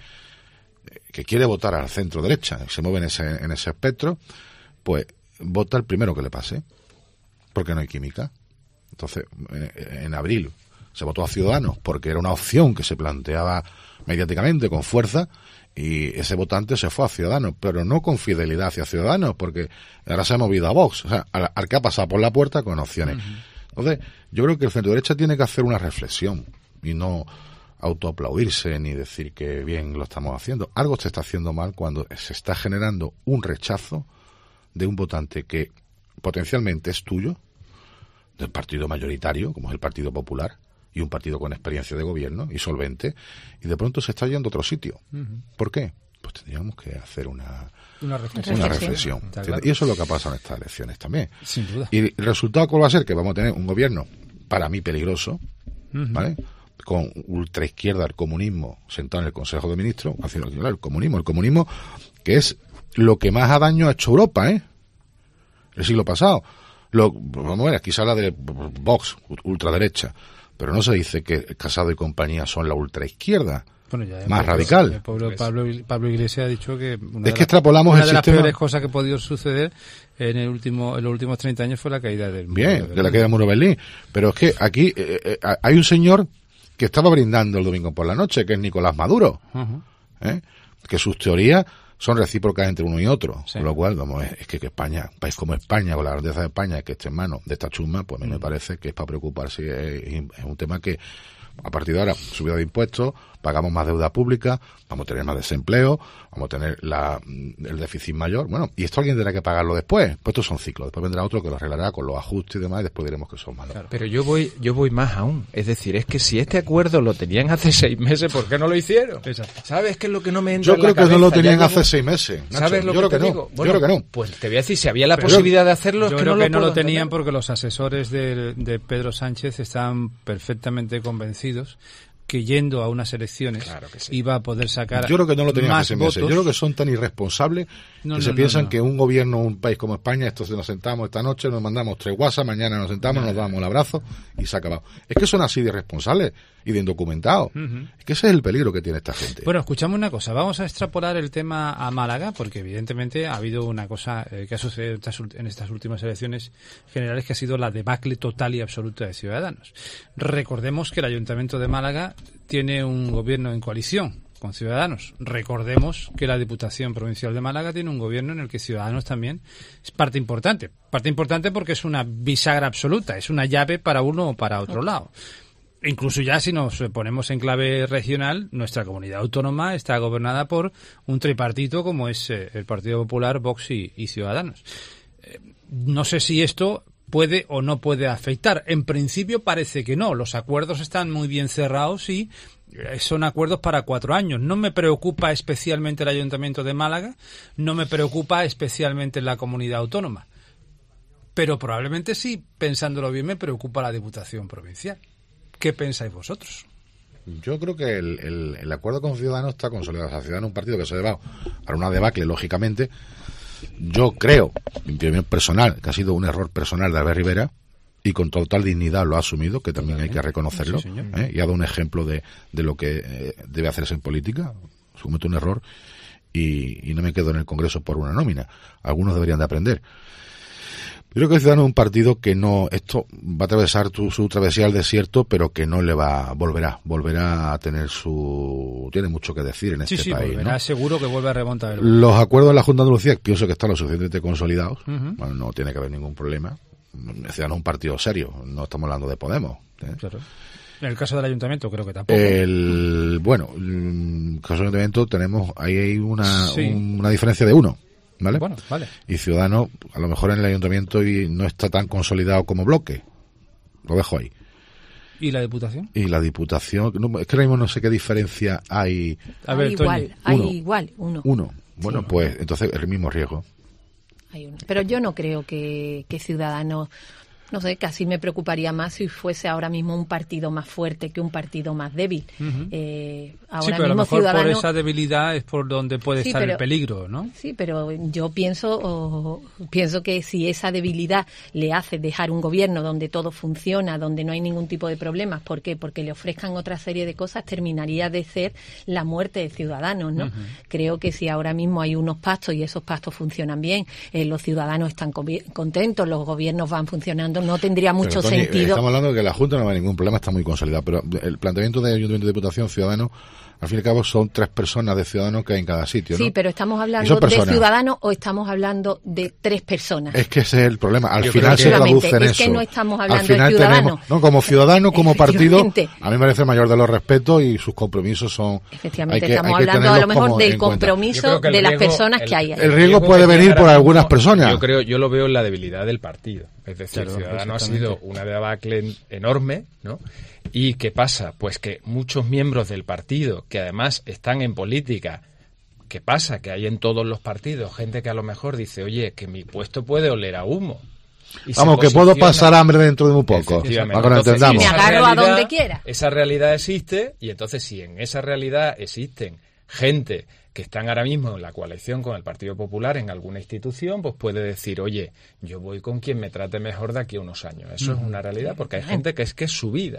que quiere votar al centro derecha, se mueve en ese, en ese espectro, pues vota el primero que le pase, porque no hay química. Entonces, en, en abril se votó a Ciudadanos porque era una opción que se planteaba mediáticamente con fuerza, y ese votante se fue a Ciudadanos, pero no con fidelidad hacia Ciudadanos, porque ahora se ha movido a Vox, o sea, al, al que ha pasado por la puerta con opciones. Uh-huh. Entonces, yo creo que el centro derecha tiene que hacer una reflexión y no autoaplaudirse ni decir que bien lo estamos haciendo. Algo se está haciendo mal cuando se está generando un rechazo de un votante que potencialmente es tuyo, del partido mayoritario, como es el Partido Popular, y un partido con experiencia de gobierno y solvente, y de pronto se está yendo a otro sitio. Uh-huh. ¿Por qué? Pues tendríamos que hacer una, una reflexión. Una reflexión. Claro. Y eso es lo que ha pasado en estas elecciones también. Sin duda. Y el resultado, ¿cuál va a ser? Que vamos a tener un gobierno, para mí, peligroso, uh-huh. ¿vale? Con ultraizquierda, el comunismo, sentado en el Consejo de Ministros, haciendo el comunismo, el comunismo que es lo que más a daño ha hecho Europa, ¿eh? El siglo pasado. Lo, vamos a ver, aquí se habla de Vox, ultraderecha, pero no se dice que Casado y compañía son la ultraizquierda. bueno, ya más pues, radical. El Pablo, Pablo, Pablo Iglesias ha dicho que una es de que extrapolamos una el de las sistema... peores cosas que ha podido suceder en el último en los últimos treinta años fue la caída del muro Bien, de, de la caída del muro de Berlín. Pero es que aquí eh, eh, hay un señor que estaba brindando el domingo por la noche, que es Nicolás Maduro, uh-huh. ¿eh? que sus teorías son recíprocas entre uno y otro, sí. Con lo cual, vamos, es, es que, que España, un país como España, con la grandeza de España, que esté en manos de esta chusma, pues a mí uh-huh. me parece que es para preocuparse, es, es un tema que a partir de ahora, subida de impuestos, pagamos más deuda pública, vamos a tener más desempleo, vamos a tener la, el déficit mayor. Bueno, y esto alguien tendrá que pagarlo después. Pues estos son ciclos. Después vendrá otro que lo arreglará con los ajustes y demás, y después diremos que son malos. Claro. Pero yo voy yo voy más aún. Es decir, es que si este acuerdo lo tenían hace seis meses, ¿por qué no lo hicieron? Exacto. ¿Sabes qué es lo que no me entra Yo en creo la que cabeza? no lo tenían Ya hace como... seis meses, Nacho. ¿Sabes lo yo que creo que te no. digo? Bueno, yo creo que no. Pues te voy a decir, si había la Pero posibilidad de hacerlo, yo es que creo no que lo no lo puedo tenían entender. porque los asesores de, de Pedro Sánchez estaban perfectamente convencidos que yendo a unas elecciones claro que sí. iba a poder sacar yo creo que no lo tenían más hace votos. meses. Yo creo que son tan irresponsables no, que no, se no, piensan no. que un gobierno, un país como España, esto se nos sentamos esta noche, nos mandamos tres WhatsApp, mañana nos sentamos, no, nos damos el abrazo y se ha acabado. Es que son así de irresponsables y de indocumentados. Uh-huh. Es que ese es el peligro que tiene esta gente. Bueno, escuchamos una cosa. Vamos a extrapolar el tema a Málaga, porque evidentemente ha habido una cosa eh, que ha sucedido en estas últimas elecciones generales, que ha sido la debacle total y absoluta de Ciudadanos. Recordemos que el Ayuntamiento de Málaga tiene un gobierno en coalición con Ciudadanos. Recordemos que la Diputación Provincial de Málaga tiene un gobierno en el que Ciudadanos también es parte importante. Parte importante porque es una bisagra absoluta, es una llave para uno o para otro lado. Incluso ya si nos ponemos en clave regional, nuestra comunidad autónoma está gobernada por un tripartito como es eh, el Partido Popular, Vox y, y Ciudadanos. Eh, no sé si esto puede o no puede afectar. En principio parece que no. Los acuerdos están muy bien cerrados y son acuerdos para cuatro años. No me preocupa especialmente el Ayuntamiento de Málaga, no me preocupa especialmente la comunidad autónoma. Pero probablemente sí, pensándolo bien, me preocupa la Diputación Provincial. ¿Qué pensáis vosotros? Yo creo que el, el, el acuerdo con Ciudadanos está consolidado. O sea, Ciudadanos es un partido que se ha llevado a una debacle, lógicamente. Yo creo, en mi opinión personal, que ha sido un error personal de Albert Rivera, y con total dignidad lo ha asumido, que también hay que reconocerlo, sí, ¿eh? Y ha dado un ejemplo de, de lo que eh, debe hacerse en política. Se comete un error y, y no me quedo en el Congreso por una nómina. Algunos deberían de aprender. Yo creo que Ciudadanos es un partido que no, esto va a atravesar tu, su travesía al desierto, pero que no le va, volverá, volverá a tener su, tiene mucho que decir en sí, este sí, país, volverá, ¿no? Seguro que vuelve a remontar el... Los acuerdos de la Junta de Andalucía pienso que están lo suficientemente consolidados, uh-huh. Bueno, no tiene que haber ningún problema. Ciudadanos es un partido serio, no estamos hablando de Podemos, ¿eh? Claro. En el caso del Ayuntamiento creo que tampoco. El, bueno, en el caso del Ayuntamiento tenemos, ahí hay una, sí. un, una diferencia de uno. ¿Vale? Bueno, vale. Y Ciudadanos, a lo mejor en el Ayuntamiento y no está tan consolidado como bloque. Lo dejo ahí. ¿Y la Diputación? Y la Diputación, no, es que ahora mismo no sé qué diferencia hay. A ver, hay igual, hay uno. igual, uno. Uno. Bueno, sí. Pues entonces el mismo riesgo. Hay uno. Pero yo no creo que, que Ciudadanos, no sé, casi me preocuparía más si fuese ahora mismo un partido más fuerte que un partido más débil. Uh-huh. Eh, ahora sí, pero mismo a lo mejor Ciudadanos... por esa debilidad es por donde puede sí, estar pero, el peligro, ¿no? Sí, pero yo pienso o, pienso que si esa debilidad le hace dejar un gobierno donde todo funciona, donde no hay ningún tipo de problemas, ¿por qué? Porque le ofrezcan otra serie de cosas, terminaría de ser la muerte de Ciudadanos, ¿no? Uh-huh. Creo que si ahora mismo hay unos pactos y esos pactos funcionan bien, eh, los ciudadanos están co- contentos, los gobiernos van funcionando, no tendría mucho pero, Tony, sentido. Estamos hablando de que la Junta no va a ningún problema, está muy consolidada, pero el planteamiento de Ayuntamiento de Diputación Ciudadanos, al fin y al cabo son tres personas de Ciudadanos que hay en cada sitio, ¿no? Sí, pero ¿estamos hablando de Ciudadanos o estamos hablando de tres personas? Es que ese es el problema. Al Yo final se traduce en es eso. Que no estamos hablando al final de Ciudadanos. Tenemos, no, como Ciudadanos, como partido, a mí me parece el mayor de los respetos y sus compromisos son... Efectivamente, que, estamos hablando a lo mejor del compromiso de riesgo, las personas el, que hay ahí. El riesgo puede venir por algunas personas. Yo creo, yo lo veo en la debilidad del partido. Es decir, claro, Ciudadanos ha sido una debacle enorme, ¿no? ¿Y qué pasa? Pues que muchos miembros del partido, que además están en política, ¿qué pasa? Que hay en todos los partidos gente que a lo mejor dice, oye, que mi puesto puede oler a humo. Y Vamos, que puedo pasar hambre dentro de un poco. Para que lo entendamos. Me agarro a donde quiera. Esa realidad existe, y entonces si en esa realidad existen gente que están ahora mismo en la coalición con el Partido Popular en alguna institución, pues puede decir, oye, yo voy con quien me trate mejor de aquí a unos años. Eso uh-huh. es una realidad, porque hay gente que es que es su vida.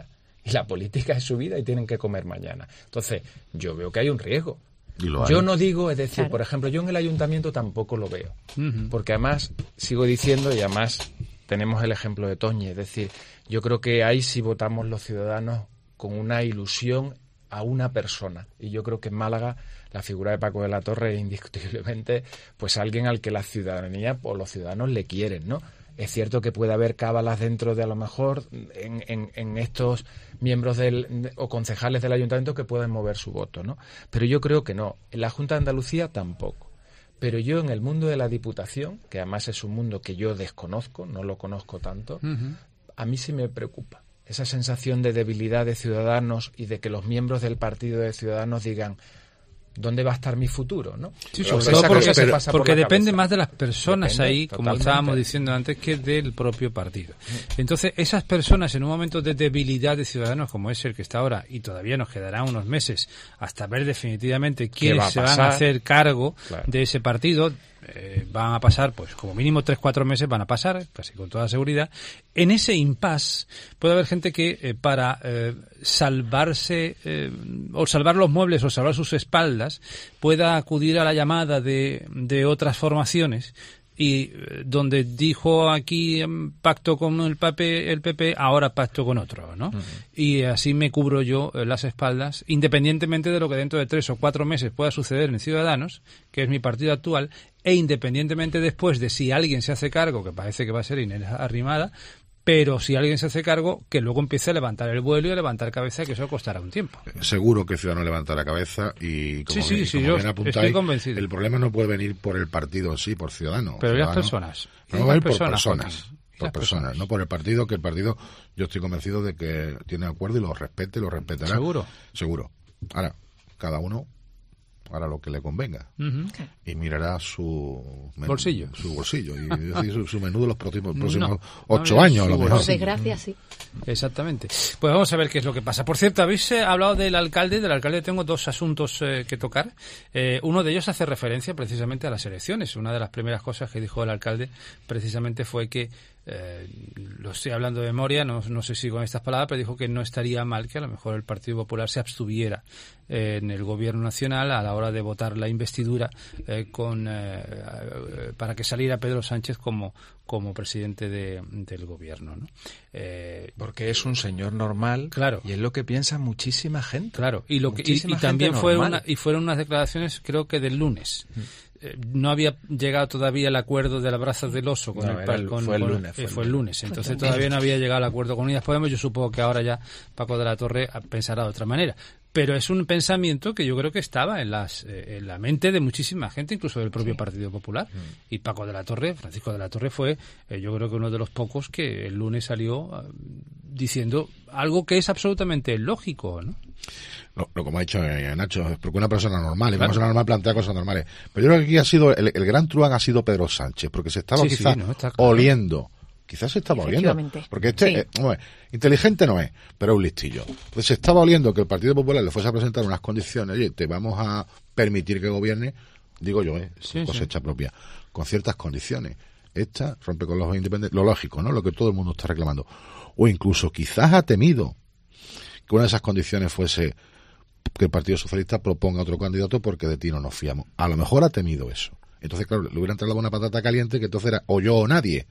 y la política es su vida y tienen que comer mañana. Entonces, yo veo que hay un riesgo. Y lo Yo hay. no digo, es decir, Claro. por ejemplo, yo en el ayuntamiento tampoco lo veo. Ujú. Porque además, sigo diciendo, y además tenemos el ejemplo de Toñi, es decir, yo creo que ahí sí votamos los ciudadanos con una ilusión a una persona. Y yo creo que en Málaga la figura de Paco de la Torre es indiscutiblemente pues alguien al que la ciudadanía o los ciudadanos le quieren, ¿no? Es cierto que puede haber cábalas dentro de, a lo mejor, en, en, en estos miembros del, o concejales del ayuntamiento que pueden mover su voto, ¿no? Pero yo creo que no. En la Junta de Andalucía tampoco. Pero yo en el mundo de la Diputación, que además es un mundo que yo desconozco, no lo conozco tanto, Ujú. a mí sí me preocupa. Esa sensación de debilidad de Ciudadanos y de que los miembros del partido de Ciudadanos digan ¿dónde va a estar mi futuro? ¿no? Sí, O sobre sea, todo esa porque, cosa se pasa por porque la depende cabeza. más de las personas Depende, ahí, como totalmente. estábamos diciendo antes, que del propio partido. Entonces, esas personas en un momento de debilidad de ciudadanos como es el que está ahora, y todavía nos quedarán unos meses hasta ver definitivamente va a quiénes se van a pasar? hacer cargo Claro. de ese partido, eh, van a pasar, pues como mínimo tres, cuatro meses van a pasar, casi con toda seguridad. En ese impasse puede haber gente que eh, para eh, salvarse eh, o salvar los muebles o salvar sus espaldas pueda acudir a la llamada de, de otras formaciones y eh, donde dijo aquí em, pacto con el P P, el P P, ahora pacto con otro, ¿no? Uh-huh. Y así me cubro yo eh, las espaldas, independientemente de lo que dentro de tres o cuatro meses pueda suceder en Ciudadanos, que es mi partido actual, e independientemente después de si alguien se hace cargo, que parece que va a ser Inés Arrimada, pero si alguien se hace cargo, que luego empiece a levantar el vuelo y a levantar cabeza, que eso costará un tiempo. Seguro que Ciudadanos levanta la cabeza y, como, sí, sí, bien, sí, como yo bien apuntáis, estoy convencido. El problema no puede venir por el partido en sí, por Ciudadanos. Pero Ciudadanos, las personas. No va a venir por personas, personas. Joaquín. Por personas, personas, no por el partido, que el partido, yo estoy convencido de que tiene acuerdo y lo respete, lo respetará. Seguro. Seguro. Ahora, cada uno hará lo que le convenga. Uh-huh. Y mirará su menú, bolsillo. Su bolsillo. Y decir, su, su menú de los próximos, próximos no, ocho no, años, a lo mejor. Por desgracia, sí. Exactamente. Pues vamos a ver qué es lo que pasa. Por cierto, habéis eh, hablado del alcalde. Del alcalde tengo dos asuntos eh, que tocar. Eh, uno de ellos hace referencia precisamente a las elecciones. Una de las primeras cosas que dijo el alcalde precisamente fue que Eh, lo estoy hablando de memoria, no, no sé si con estas palabras, pero dijo que no estaría mal que a lo mejor el Partido Popular se abstuviera eh, en el gobierno nacional a la hora de votar la investidura eh, con eh, eh, para que saliera Pedro Sánchez como como presidente de, del gobierno, ¿no? Eh, Porque es un señor normal, claro, y es lo que piensa muchísima gente. Claro, y lo que y, y también fue una, y fueron unas declaraciones, creo que del lunes. Mm. No había llegado todavía el acuerdo de las brazas del oso con no, el, el, con, fue, el con, lunes, eh, fue, fue el lunes, entonces fue todavía no había llegado el acuerdo con Unidas Podemos. Yo supongo que ahora ya Paco de la Torre pensará de otra manera, pero es un pensamiento que yo creo que estaba en las eh, en la mente de muchísima gente, incluso del propio sí. Partido Popular. Mm. Y Paco de la Torre, Francisco de la Torre, fue eh, yo creo que uno de los pocos que el lunes salió uh, diciendo algo que es absolutamente lógico, ¿no? Lo, lo como ha dicho eh, Nacho, es porque una persona normal, y claro. Una persona normal plantea cosas normales. Pero yo creo que aquí ha sido, el, el gran truán ha sido Pedro Sánchez, porque se estaba sí, quizás sí, no, claro. oliendo. Quizás se estaba oliendo. Porque este, sí. eh, no es, inteligente no es, pero es un listillo. Entonces se estaba oliendo que el Partido Popular le fuese a presentar unas condiciones, oye, te vamos a permitir que gobierne, digo yo, eh, sí, cosecha sí. propia, con ciertas condiciones. Esta rompe con los independientes, lo lógico, ¿no? Lo que todo el mundo está reclamando. O incluso quizás ha temido que una de esas condiciones fuese que el Partido Socialista proponga otro candidato porque de ti no nos fiamos. A lo mejor ha temido eso. Entonces, claro, le hubieran trasladado una patata caliente que entonces era o yo o nadie.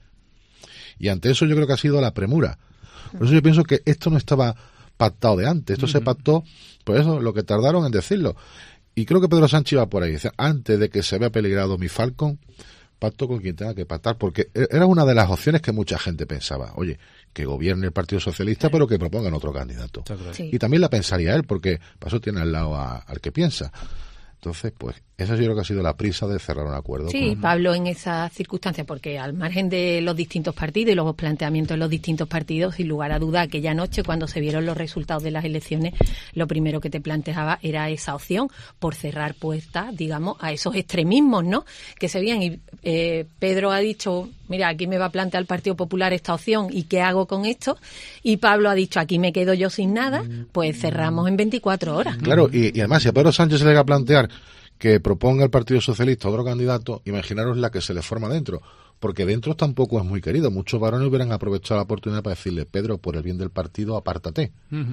Y ante eso yo creo que ha sido la premura. Por eso yo pienso que esto no estaba pactado de antes. Esto uh-huh. se pactó, por eso, lo que tardaron en decirlo. Y creo que Pedro Sánchez iba por ahí. Dice, antes de que se vea peligrado mi Falcon, pacto con quien tenga que pactar, porque era una de las opciones que mucha gente pensaba. Oye, que gobierne el Partido Socialista, pero que propongan otro candidato. Sí. Y también la pensaría él, porque paso tiene al lado a, al que piensa. Entonces, pues, esa yo creo que ha sido la prisa de cerrar un acuerdo. Sí, con... Pablo, en esas circunstancias, porque al margen de los distintos partidos y los planteamientos de los distintos partidos, sin lugar a duda, aquella noche cuando se vieron los resultados de las elecciones, lo primero que te planteaba era esa opción por cerrar puertas, digamos, a esos extremismos, ¿no?, que se veían. Y eh, Pedro ha dicho, mira, aquí me va a plantear el Partido Popular esta opción y ¿qué hago con esto? Y Pablo ha dicho, aquí me quedo yo sin nada, pues cerramos en veinticuatro horas. Claro, y, y además, si a Pedro Sánchez se le va a plantear que proponga el Partido Socialista otro candidato, imaginaros la que se le forma dentro, porque dentro tampoco es muy querido. Muchos varones hubieran aprovechado la oportunidad para decirle: Pedro, por el bien del partido, apártate.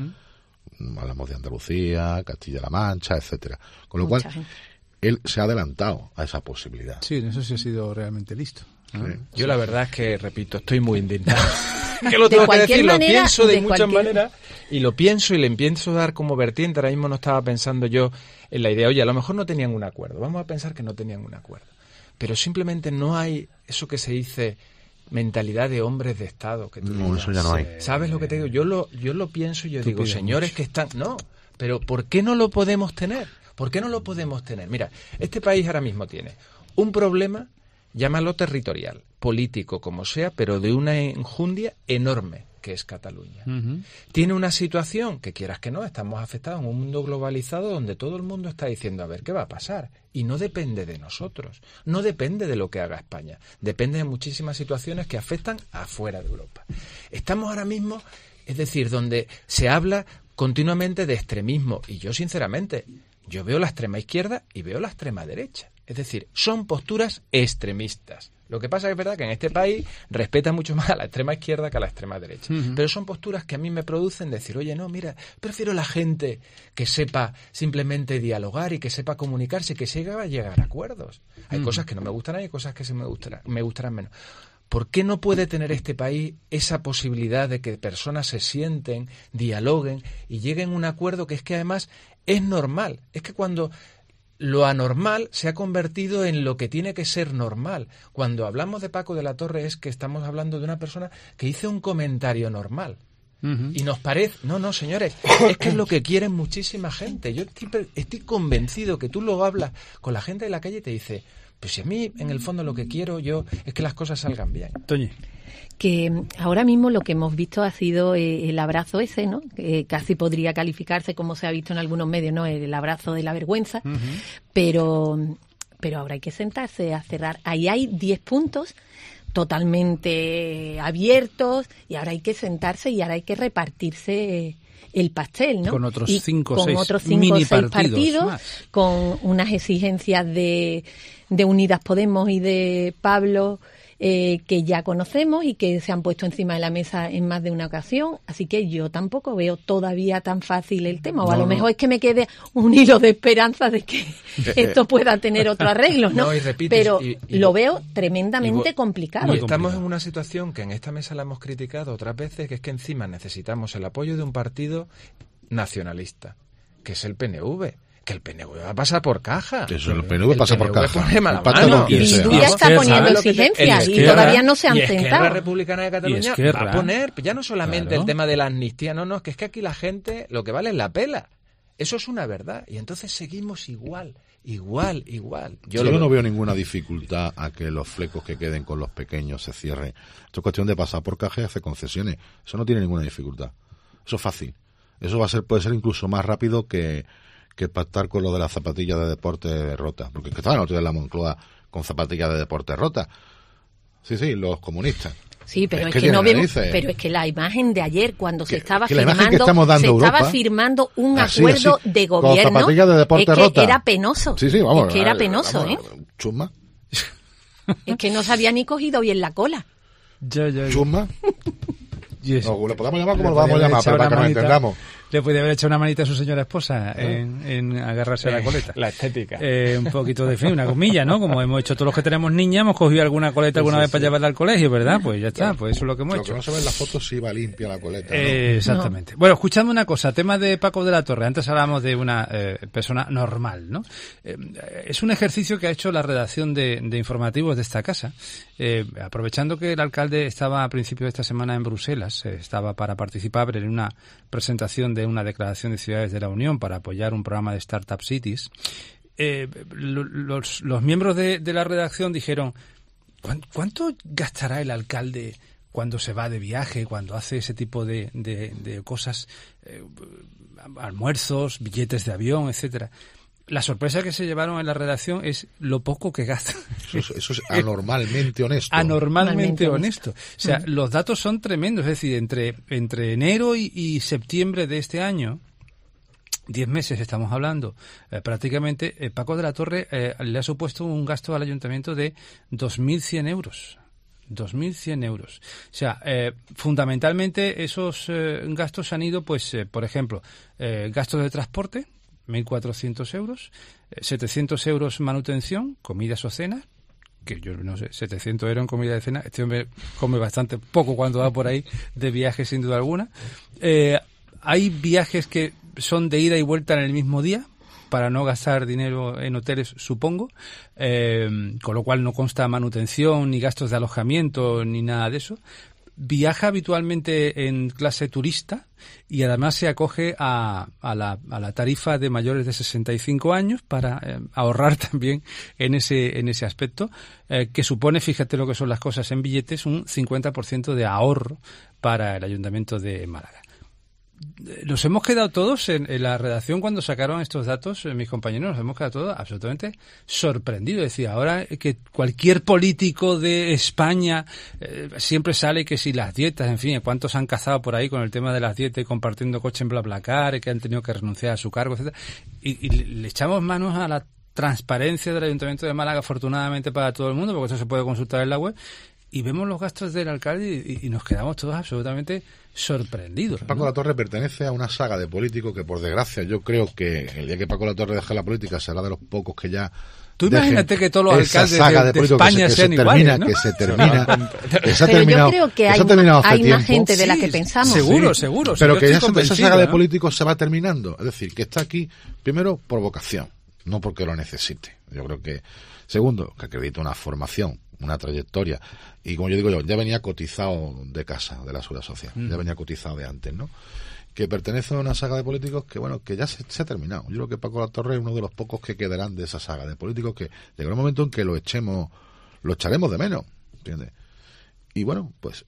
Uh-huh. Hablamos de Andalucía, Castilla-La Mancha, etcétera. Con lo Mucha cual, gente. Él se ha adelantado a esa posibilidad. Sí, en eso sí ha sido realmente listo. Sí. Yo la verdad es que, repito, estoy muy indignado. Que lo tengo que decir, manera, lo pienso de, de muchas cualquier... maneras, y lo pienso y le empiezo a dar como vertiente. Ahora mismo no estaba pensando yo en la idea, oye, a lo mejor no tenían un acuerdo, vamos a pensar que no tenían un acuerdo, pero simplemente no hay eso que se dice mentalidad de hombres de Estado. Que tú no, digas, eso ya no hay. ¿Sabes lo que te digo? Yo lo, yo lo pienso y yo tú digo, señores mucho. Que están... No, pero ¿por qué no lo podemos tener? ¿Por qué no lo podemos tener? Mira, este país ahora mismo tiene un problema, llámalo territorial, político, como sea, pero de una enjundia enorme, que es Cataluña. Uh-huh. Tiene una situación que, quieras que no, estamos afectados en un mundo globalizado donde todo el mundo está diciendo, a ver, ¿qué va a pasar? Y no depende de nosotros, no depende de lo que haga España, depende de muchísimas situaciones que afectan afuera de Europa. Estamos ahora mismo, es decir, donde se habla continuamente de extremismo, y yo, sinceramente, yo veo la extrema izquierda y veo la extrema derecha. Es decir, son posturas extremistas. Lo que pasa es que es verdad que en este país respeta mucho más a la extrema izquierda que a la extrema derecha. Uh-huh. Pero son posturas que a mí me producen decir, oye, no, mira, prefiero la gente que sepa simplemente dialogar y que sepa comunicarse y que sepa llegar a acuerdos. Hay uh-huh. cosas que no me gustan, hay cosas que sí me gustarán, me gustarán menos. ¿Por qué no puede tener este país esa posibilidad de que personas se sienten, dialoguen y lleguen a un acuerdo que es que además es normal? Es que cuando... lo anormal se ha convertido en lo que tiene que ser normal. Cuando hablamos de Paco de la Torre es que estamos hablando de una persona que hizo un comentario normal. Uh-huh. Y nos parece... No, no, señores, es que es lo que quieren muchísima gente. Yo estoy, estoy convencido que tú luego hablas con la gente de la calle y te dice, pues si a mí en el fondo lo que quiero yo es que las cosas salgan bien. Toñi. Que ahora mismo lo que hemos visto ha sido eh, el abrazo ese, ¿no? Que casi podría calificarse, como se ha visto en algunos medios, ¿no? El abrazo de la vergüenza. Uh-huh. Pero, pero ahora hay que sentarse a cerrar. Ahí hay diez puntos totalmente abiertos y ahora hay que sentarse y ahora hay que repartirse el pastel, ¿no? Con otros y cinco o seis otros cinco mini o seis partidos, partidos más. Con unas exigencias de, de Unidas Podemos y de Pablo eh, que ya conocemos y que se han puesto encima de la mesa en más de una ocasión, así que yo tampoco veo todavía tan fácil el tema, o no, a lo mejor no. es que me quede un hilo de esperanza de que eh, esto pueda tener otro arreglo, ¿no? no y repites, pero y, y, lo veo tremendamente y, complicado. Y estamos en una situación que en esta mesa la hemos criticado otras veces, que es que encima necesitamos el apoyo de un partido nacionalista, que es el P N V. Que el P N V va a pasar por caja. Eso, el P N V pasa por caja. Bueno, y tú ya está poniendo exigencias y todavía no se han y sentado. Esquerra Republicana de Cataluña va a poner, ya no solamente claro. el tema de la amnistía, no, no, es que es que aquí la gente lo que vale es la pela. Eso es una verdad. Y entonces seguimos igual, igual, igual. Yo, Yo no veo ninguna dificultad a que los flecos que queden con los pequeños se cierren. Esto es cuestión de pasar por caja y hacer concesiones. Eso no tiene ninguna dificultad. Eso es fácil. Eso va a ser, puede ser incluso más rápido que... que pactar con lo de las zapatillas de deporte rotas, porque es que estaban el otro día en la Moncloa con zapatillas de deporte rotas. Sí, sí, los comunistas. Sí, pero es, es que, que no vemos, pero es que la imagen de ayer cuando que, se estaba que firmando, se Europa, estaba firmando un así, acuerdo así, de gobierno, con zapatillas de deporte es que rota. era penoso. Sí, sí, vamos. Es que era penoso, vamos, ¿eh? Chusma. Es que no se había ni cogido bien la cola. Ya, ya, ya. Chusma. Yes. No, lo podemos llamar como lo vamos a llamar, pero para que nos entendamos. Le puede haber echado una manita a su señora esposa en, en agarrarse a la coleta. La estética. Eh, un poquito de fin, una gomilla, ¿no? Como hemos hecho todos los que tenemos niñas, hemos cogido alguna coleta alguna sí, vez sí. para llevarla al colegio, ¿verdad? Pues ya está, claro. Pues eso es lo que hemos lo hecho. Lo que no se ve en las fotos si va limpia la coleta, ¿no? Eh, exactamente. No. Bueno, escuchando una cosa, tema de Paco de la Torre. Antes hablábamos de una eh, persona normal, ¿no? Eh, es un ejercicio que ha hecho la redacción de, de informativos de esta casa. Eh, aprovechando que el alcalde estaba a principios de esta semana en Bruselas, eh, estaba para participar en una presentación de una declaración de ciudades de la Unión para apoyar un programa de Startup Cities, eh, los, los miembros de, de la redacción dijeron, ¿cuánto gastará el alcalde cuando se va de viaje, cuando hace ese tipo de, de, de cosas, eh, almuerzos, billetes de avión, etcétera? La sorpresa que se llevaron en la redacción es lo poco que gasta. Eso es, eso es anormalmente honesto. Anormalmente honesto. O sea, mm. los datos son tremendos. Es decir, entre, entre enero y, y septiembre de este año, diez meses estamos hablando, eh, prácticamente eh, Paco de la Torre eh, le ha supuesto un gasto al ayuntamiento de dos mil cien euros. dos mil cien euros. O sea, eh, fundamentalmente esos eh, gastos han ido, pues, eh, por ejemplo, eh, gastos de transporte, mil cuatrocientos euros, eh, setecientos euros manutención, comidas o cenas, que yo no sé, setecientos euros en comida de cena, este hombre come bastante poco cuando va por ahí de viaje, sin duda alguna. Eh, hay viajes que son de ida y vuelta en el mismo día, para no gastar dinero en hoteles, supongo, eh, con lo cual no consta manutención, ni gastos de alojamiento, ni nada de eso. Viaja habitualmente en clase turista y además se acoge a, a, la, a la tarifa de mayores de sesenta y cinco años para eh, ahorrar también en ese, en ese aspecto, eh, que supone, fíjate lo que son las cosas en billetes, un cincuenta por ciento de ahorro para el Ayuntamiento de Málaga. Nos hemos quedado todos en, en la redacción cuando sacaron estos datos, eh, mis compañeros, nos hemos quedado todos absolutamente sorprendidos. Decía, ahora que cualquier político de España eh, siempre sale que si las dietas, en fin, cuántos han cazado por ahí con el tema de las dietas y compartiendo coche en BlaBlaCar, que han tenido que renunciar a su cargo, etcétera, y, y le echamos manos a la transparencia del Ayuntamiento de Málaga, afortunadamente para todo el mundo, porque esto se puede consultar en la web. Y vemos los gastos del alcalde y, y nos quedamos todos absolutamente sorprendidos, ¿no? Paco La Torre pertenece a una saga de políticos que, por desgracia, yo creo que el día que Paco La Torre deje la política será de los pocos que ya... Tú imagínate que todos los alcaldes saga de, de, de España que se, sean que se termina, iguales, ¿no? Que se termina, que se ha pero terminado, yo creo que, que hay, hay más gente de la que pensamos. Seguro, sí, seguro. Pero si que ya esa saga de ¿no? políticos se va terminando. Es decir, que está aquí, primero, por vocación, no porque lo necesite. Yo creo que, segundo, que acredita una formación, una trayectoria, y como yo digo yo, ya venía cotizado de casa, de la Seguridad Social, mm. ya venía cotizado de antes, ¿no? Que pertenece a una saga de políticos que, bueno, que ya se, se ha terminado. Yo creo que Paco La Torre es uno de los pocos que quedarán de esa saga de políticos, que llegará un momento en que lo echemos, lo echaremos de menos, ¿entiendes? Y bueno, pues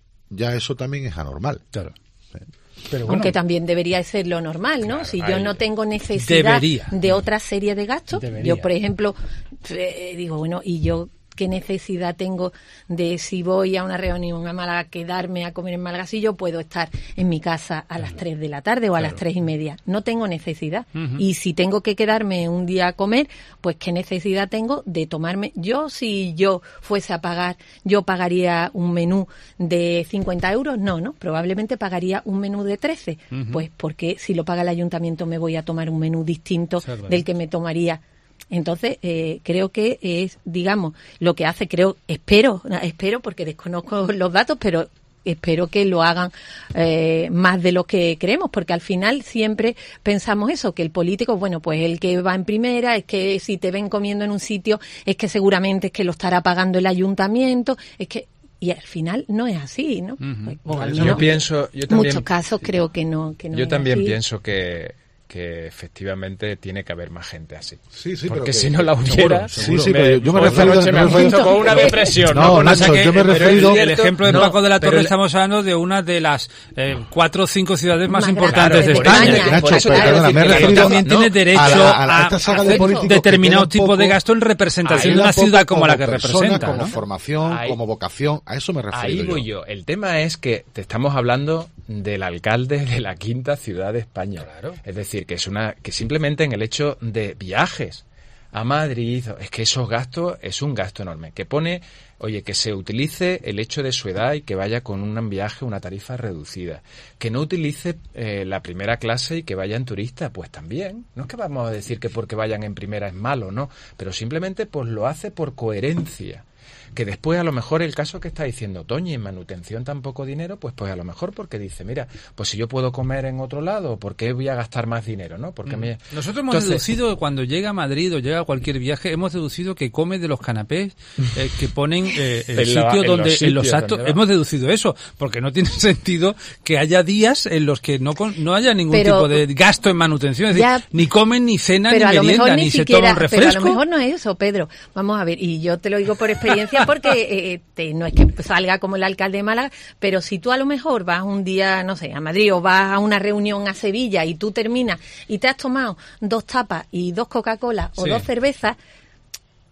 ya eso también es anormal. Claro. ¿Sí? Pero bueno, aunque también debería ser lo normal, ¿no? Claro, si yo ahí, no tengo necesidad debería. de otra serie de gastos, Debería. yo, por ejemplo, eh, digo, bueno, y yo... ¿Qué necesidad tengo de, si voy a una reunión a Málaga, quedarme a comer en Málaga, si yo puedo estar en mi casa a claro. las tres de la tarde o a claro. las tres y media? No tengo necesidad. Uh-huh. Y si tengo que quedarme un día a comer, pues ¿qué necesidad tengo de tomarme? Yo, si yo fuese a pagar, yo pagaría un menú de cincuenta euros, no, ¿no? Probablemente pagaría un menú de trece. Uh-huh. Pues porque si lo paga el ayuntamiento me voy a tomar un menú distinto claro. del que me tomaría. Entonces, eh, creo que es, digamos, lo que hace, creo, espero, espero, porque desconozco los datos, pero espero que lo hagan eh, más de lo que creemos, porque al final siempre pensamos eso, que el político, bueno, pues el que va en primera, es que si te ven comiendo en un sitio, es que seguramente es que lo estará pagando el ayuntamiento, es que... Y al final no es así, ¿no? Uh-huh. O al yo menos, pienso, yo en también, muchos casos creo que no, que no yo es también así. pienso que que efectivamente tiene que haber más gente así. Sí, sí, porque pero si que, no la hubiera... Sí, sí, pero yo me he referido... Me, me he referido con una depresión. No, no Nacho, que, yo me he referido... El ejemplo de no, Paco de la Torre, el, estamos hablando de una de las eh, cuatro o cinco ciudades más, más importantes de España. España. Nacho, por eso pero perdona, me he referido... También no, tiene derecho a, la, a, la, a, esta saga de hacer determinado tipo de gasto en representación de una ciudad como, como la que persona, representa. Como ¿no? formación, ahí, como vocación, a eso me refiero Ahí voy yo. yo. El tema es que te estamos hablando del alcalde de la quinta ciudad de España. Claro. Es decir, que es una que simplemente en el hecho de viajes a Madrid, es que esos gastos es un gasto enorme, que pone, oye, que se utilice el hecho de su edad y que vaya con un viaje, una tarifa reducida, que no utilice eh, la primera clase y que vayan turistas, pues también, no es que vamos a decir que porque vayan en primera es malo, no, pero simplemente pues lo hace por coherencia. Que después a lo mejor el caso que está diciendo Toñi, en manutención tan poco dinero, pues pues a lo mejor porque dice, mira, pues si yo puedo comer en otro lado, ¿por qué voy a gastar más dinero? ¿No? Porque mm. me... Nosotros hemos Entonces, deducido que cuando llega a Madrid o llega a cualquier viaje, hemos deducido que come de los canapés eh, que ponen eh, el sitio la, en donde, los sitios en los actos, hemos deducido eso, porque no tiene sentido que haya días en los que no no haya ningún pero, tipo de gasto en manutención, es decir, ya, ni comen, ni cenan, ni meriendan, ni, ni siquiera, se toman refresco. Pero a lo mejor no es eso, Pedro. Vamos a ver, y yo te lo digo por experiencia porque eh, te, no es que salga como el alcalde de Málaga, pero si tú a lo mejor vas un día, no sé, a Madrid o vas a una reunión a Sevilla y tú terminas y te has tomado dos tapas y dos Coca-Cola o sí. dos cervezas,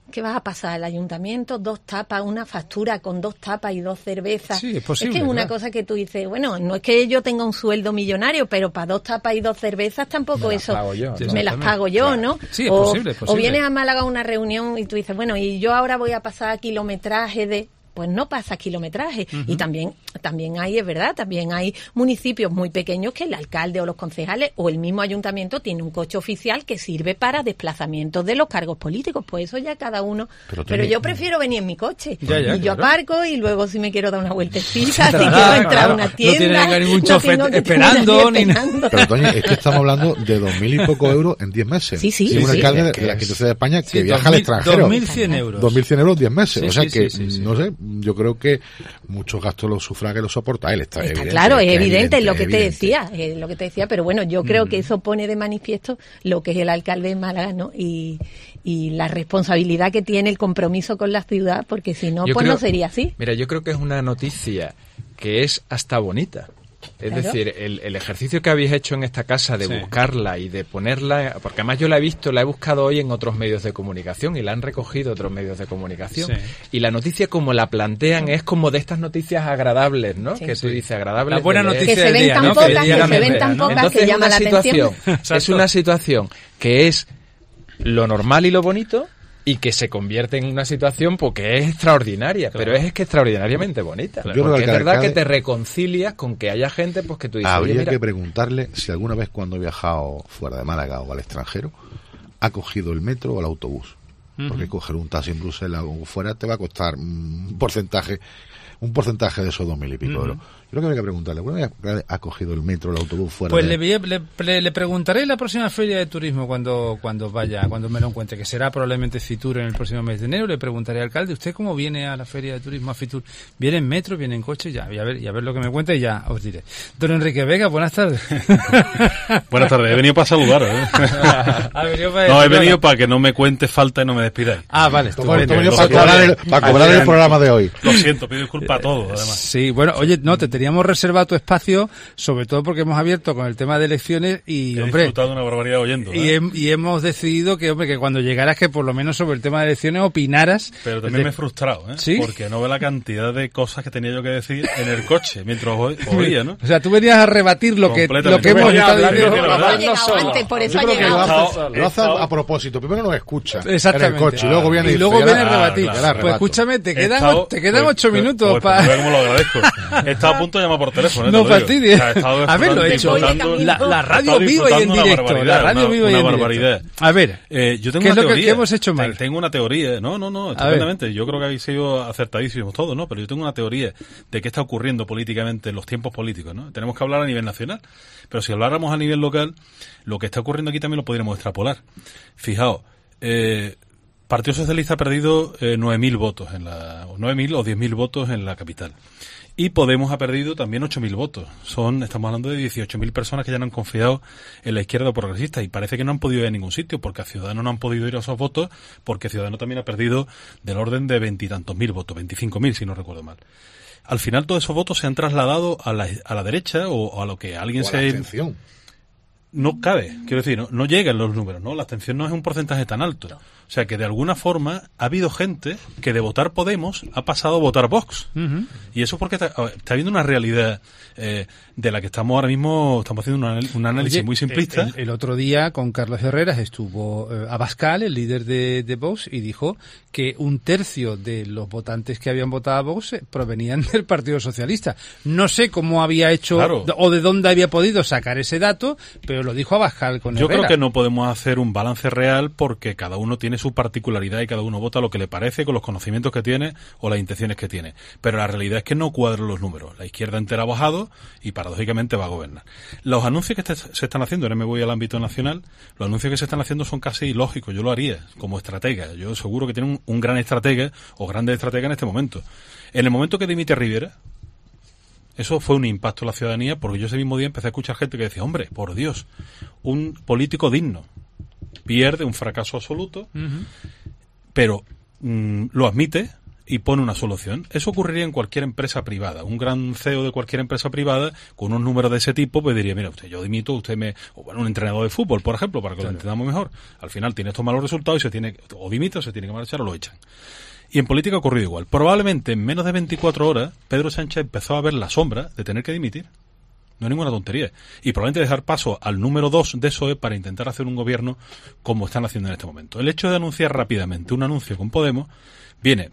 ¿Qué vas a pasar al ayuntamiento? Dos tapas, una factura con dos tapas y dos cervezas. Sí, es posible. Es que es una ¿verdad? cosa que tú dices, bueno, no es que yo tenga un sueldo millonario, pero para dos tapas y dos cervezas tampoco Me las eso pago yo, ¿no? me las pago yo, Claro. ¿no? Sí, es o, posible, es posible. o vienes a Málaga a una reunión y tú dices, bueno, y yo ahora voy a pasar kilometraje de... Pues no pasa kilometraje. Ujú. Y también también hay, es verdad, también hay municipios muy pequeños que el alcalde o los concejales o el mismo ayuntamiento tiene un coche oficial que sirve para desplazamientos de los cargos políticos. Pues eso ya cada uno. Pero Pero, tiene- yo prefiero venir en mi coche. Ya, ya, y yo claro. aparco y luego si me quiero dar una vueltecita, si Claro, quiero entrar claro. a una No tienda. tiene que haber ningún no chofer tengo que tener esperando, nadie ni nada. esperando. Pero, Toñi, es que estamos hablando de dos mil y poco euros en diez meses. Sí, sí, Y un sí, alcalde sí. de la quinta ciudad de España que Sí, viaja dos al mil- extranjero. dos mil cien euros. dos mil cien euros diez meses. Sí, o sea sí, que, sí, sí, sí. no sé, yo creo que muchos gastos los sufraga y los soporta él. Está, Está evidente, claro, es que evidente, es lo que es te evidente. decía, es lo que te decía, pero bueno, yo creo Mm. que eso pone de manifiesto lo que es el alcalde de Málaga, ¿no? Y, y la responsabilidad que tiene, el compromiso con la ciudad, porque si no, Yo pues creo- no sería así. Mira, yo creo que es una noticia que es hasta bonita. Es Claro. decir, el, el ejercicio que habéis hecho en esta casa de Sí. buscarla y de ponerla, porque además yo la he visto, la he buscado hoy en otros medios de comunicación y la han recogido otros medios de comunicación. Sí. Y la noticia como la plantean es como de estas noticias agradables, ¿no? Sí. Que tú dices agradables. La buena de leer. noticia Que se del ven día, tan ¿no? pocas, Que que digan se el ven día, tan ¿no? pocas. Entonces que es llama una la situación, atención. es Exacto. una situación que es lo normal y lo bonito y que se convierte en una situación porque es extraordinaria, Claro. pero es que extraordinariamente bonita. Yo creo Porque que es el verdad que alcalde- te reconcilias con que haya gente pues que tú dices, Habría oye, mira, que preguntarle si alguna vez cuando ha viajado fuera de Málaga o al extranjero ha cogido el metro o el autobús. Porque coger un taxi en Bruselas o fuera te va a costar un porcentaje un porcentaje de esos dos mil y pico Ujú. euros. Yo creo que habría que preguntarle, ¿alguna vez ha cogido el metro o el autobús fuera Pues de... le, voy a- le, le- le preguntaré en la próxima feria de turismo cuando cuando vaya, cuando me lo encuentre, que será probablemente Fitur en el próximo mes de enero. Le preguntaré al alcalde, ¿usted cómo viene a la feria de turismo, a Fitur? ¿Viene en metro, viene en coche? Ya, y a ver, y a ver lo que me cuenta y ya os diré. Don Enrique Vega, buenas tardes. Buenas tardes, he venido para saludaros. ¿eh? Ha venido para No, he decir, venido hola. para que no me cuente falta y no me despidáis. Ah, vale. Toma, estupendo. toma, Lo para siento, cobrar el, eh. para cobrar el programa de hoy. Lo siento, pido disculpas a todos, además. Sí, bueno, oye, no, te teníamos reservado tu espacio, sobre todo porque hemos abierto con el tema de elecciones y, He hombre, disfrutado una barbaridad oyendo. y, ¿eh? hem- y hemos decidido que, hombre, que cuando llegaras que por lo menos sobre el tema de elecciones opinaras. Pero también de- me he frustrado, ¿eh? ¿Sí? Porque no ve la cantidad de cosas que tenía yo que decir en el coche mientras os os oía, ¿no? O sea, tú venías a rebatir lo que, lo Completamente. que hemos Voy a estado hablar diciendo. de Por eso verdad. ha llegado antes, por eso Yo ha creo que lo llegado. hace, He lo hace estado- a propósito. Primero nos escucha Exactamente. en el coche y luego viene y dice, luego "Ya viene a la- rebatir. ya la Pues rebato". escúchame, te He quedan, estado- o- te quedan pues- ocho pues- minutos pues, para... pues, mira cómo lo agradezco. He estado a punto de llamar por teléfono, ¿eh? No Te lo digo. fastidies. O sea, he estado Haberlo hecho. disfrutando- La, la he radio estado viva y en disfrutando una directo. La barbaridad, radio una- viva y una en barbaridad. directo. A ver, Eh, yo tengo ¿qué es una lo que- teoría. qué hemos hecho mal? Ten- Tengo una teoría. No, no, no, estupendamente. Yo creo que habéis sido acertadísimos todos, ¿no? Pero yo tengo una teoría de qué está ocurriendo políticamente en los tiempos políticos, ¿no? Tenemos que hablar a nivel nacional. Pero si habláramos a nivel local, lo que está ocurriendo aquí también lo podríamos extrapolar. Fijaos, eh, Partido Socialista ha perdido eh, nueve mil votos en la, o nueve mil o diez mil votos en la capital. Y Podemos ha perdido también ocho mil votos. Son, estamos hablando de dieciocho mil personas que ya no han confiado en la izquierda progresista y parece que no han podido ir a ningún sitio porque a Ciudadanos no han podido ir a esos votos porque Ciudadanos también ha perdido del orden de veintitantos mil votos, veinticinco mil si no recuerdo mal. Al final todos esos votos se han trasladado a la, a la derecha o, o a lo que alguien O a la se... abstención. No cabe, quiero decir, no, no llegan los números, ¿no? La abstención no es un porcentaje tan alto. O sea que de alguna forma ha habido gente que de votar Podemos ha pasado a votar Vox. Ujú. Y eso porque está, está habiendo una realidad eh, de la que estamos ahora mismo, estamos haciendo un, anal- un análisis Oye, muy simplista. El, el otro día con Carlos Herreras estuvo eh, Abascal, el líder de, de Vox, y dijo que un tercio de los votantes que habían votado a Vox eh, provenían del Partido Socialista. No sé cómo había hecho Claro. o de dónde había podido sacar ese dato, pero lo dijo Abascal con Yo Herrera. creo que no podemos hacer un balance real porque cada uno tiene su particularidad y cada uno vota lo que le parece con los conocimientos que tiene o las intenciones que tiene. Pero la realidad es que no cuadran los números. La izquierda entera ha bajado y paradójicamente va a gobernar. Los anuncios que este- se están haciendo, ahora me voy al ámbito nacional, los anuncios que se están haciendo son casi lógicos. Yo lo haría como estratega. Yo seguro que tiene un, un gran estratega o grandes estrategas en este momento. En el momento que dimite Rivera, eso fue un impacto en la ciudadanía porque yo ese mismo día empecé a escuchar gente que decía, hombre, por Dios, un político digno pierde un fracaso absoluto, Ujú. pero mm, lo admite y pone una solución. Eso ocurriría en cualquier empresa privada. Un gran C E O de cualquier empresa privada, con unos números de ese tipo, pues diría, mira, usted, yo dimito, usted me... O bueno, un entrenador de fútbol, por ejemplo, para que claro. lo entendamos mejor. Al final tiene estos malos resultados y se tiene... O dimite, o se tiene que marchar o lo echan. Y en política ha ocurrido igual. Probablemente en menos de veinticuatro horas, Pedro Sánchez empezó a ver la sombra de tener que dimitir. No es ninguna tontería. Y probablemente dejar paso al número dos de P S O E para intentar hacer un gobierno como están haciendo en este momento. El hecho de anunciar rápidamente un anuncio con Podemos viene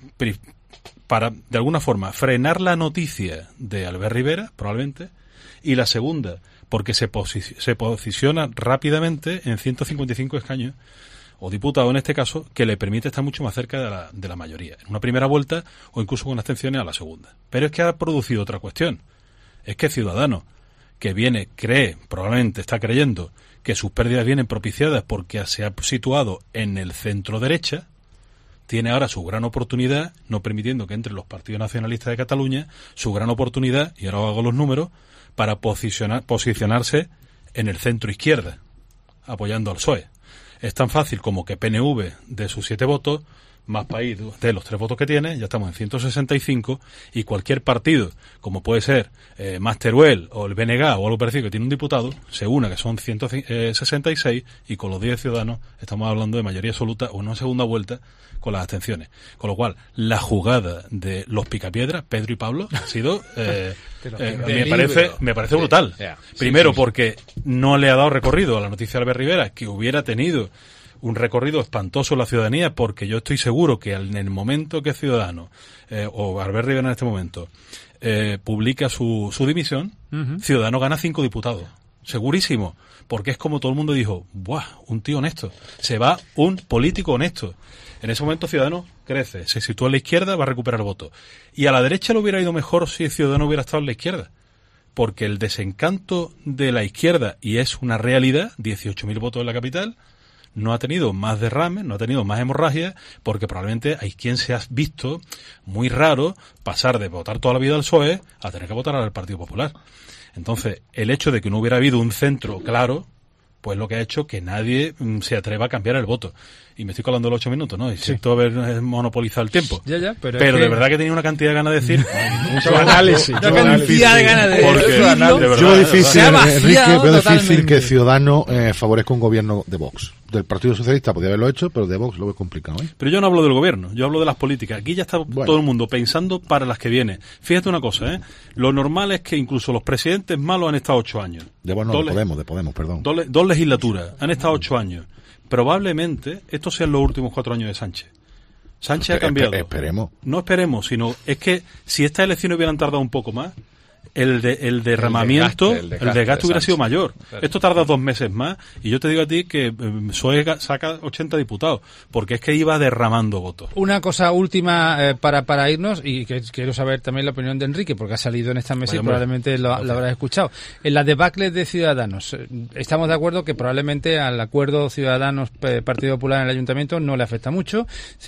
para, de alguna forma, frenar la noticia de Albert Rivera, probablemente, y la segunda, porque se, posi- se posiciona rápidamente en ciento cincuenta y cinco escaños, o diputado en este caso, que le permite estar mucho más cerca de la, de la mayoría, en una primera vuelta o incluso con abstenciones a la segunda. Pero es que ha producido otra cuestión. Es que Ciudadanos, que viene, cree, probablemente está creyendo que sus pérdidas vienen propiciadas porque se ha situado en el centro derecha, tiene ahora su gran oportunidad, no permitiendo que entren los partidos nacionalistas de Cataluña, su gran oportunidad, y ahora hago los números, para posicionar, posicionarse en el centro izquierda, apoyando al P S O E. Es tan fácil como que P N V de sus siete votos, más país de los tres votos que tiene, ya estamos en ciento sesenta y cinco, y cualquier partido, como puede ser eh, Mas Teruel o el B N G o algo parecido que tiene un diputado, se una, que son ciento sesenta y seis, y con los diez Ciudadanos estamos hablando de mayoría absoluta o una segunda vuelta con las abstenciones. Con lo cual, la jugada de los picapiedras, Pedro y Pablo, ha sido eh, eh, me parece me parece brutal. Yeah. Primero, sí, sí, porque no le ha dado recorrido a la noticia de Albert Rivera, que hubiera tenido un recorrido espantoso en la ciudadanía, porque yo estoy seguro que en el momento que Ciudadanos, eh, o Albert Rivera en este momento, eh, publica su, su dimisión, uh-huh. Ciudadanos gana cinco diputados. Segurísimo. Porque es como todo el mundo dijo, ¡buah! Un tío honesto. Se va un político honesto. En ese momento Ciudadanos crece, se sitúa a la izquierda, va a recuperar votos. Y a la derecha le hubiera ido mejor si Ciudadanos hubiera estado en la izquierda. Porque el desencanto de la izquierda, y es una realidad, dieciocho mil votos en la capital, no ha tenido más derrames, no ha tenido más hemorragias, porque probablemente hay quien se ha visto muy raro pasar de votar toda la vida al P S O E a tener que votar al Partido Popular. Entonces, el hecho de que no hubiera habido un centro claro, pues lo que ha hecho que nadie mm, se atreva a cambiar el voto. Y me estoy colando los ocho minutos, ¿no? Y Sí. siento haber eh, monopolizado el tiempo. Ya, ya, pero, Pero es de que- verdad que tenía una cantidad de ganas de decir. Mucho análisis, Una mucho cantidad análisis. de ganas de Porque, decirlo. de verdad, Yo de veo verdad. difícil, Se ha Enrique, vaciado veo difícil totalmente. que Ciudadanos eh, favorezca un gobierno de Vox. Del Partido Socialista podría haberlo hecho, pero de Vox lo veo complicado, ¿eh? Pero yo no hablo del gobierno, yo hablo de las políticas. Aquí ya está todo el mundo pensando para las que vienen. Fíjate una cosa, ¿eh? Lo normal es que incluso los presidentes malos han estado ocho años. De, bueno, Dos de le- Podemos, de Podemos, perdón. Dos, le- dos legislaturas, han estado ocho años. Probablemente estos sean los últimos cuatro años de Sánchez. Sánchez ha Espe- cambiado. espe- esperemos. No esperemos, sino es que si estas elecciones hubieran tardado un poco más, el de, el derramamiento, desgaste, el el desgaste, desgaste hubiera de sido Sánchez. mayor. Claro. Esto tarda dos meses más, y yo te digo a ti que eh, P S O E ga- saca ochenta diputados, porque es que iba derramando votos. Una cosa última eh, para, para irnos, y que quiero saber también la opinión de Enrique, porque ha salido en esta mesa Vaya, y hombre. probablemente lo, lo habrás escuchado. En la debacle de Ciudadanos, eh, estamos de acuerdo que probablemente al acuerdo Ciudadanos-Partido Popular en el Ayuntamiento no le afecta mucho,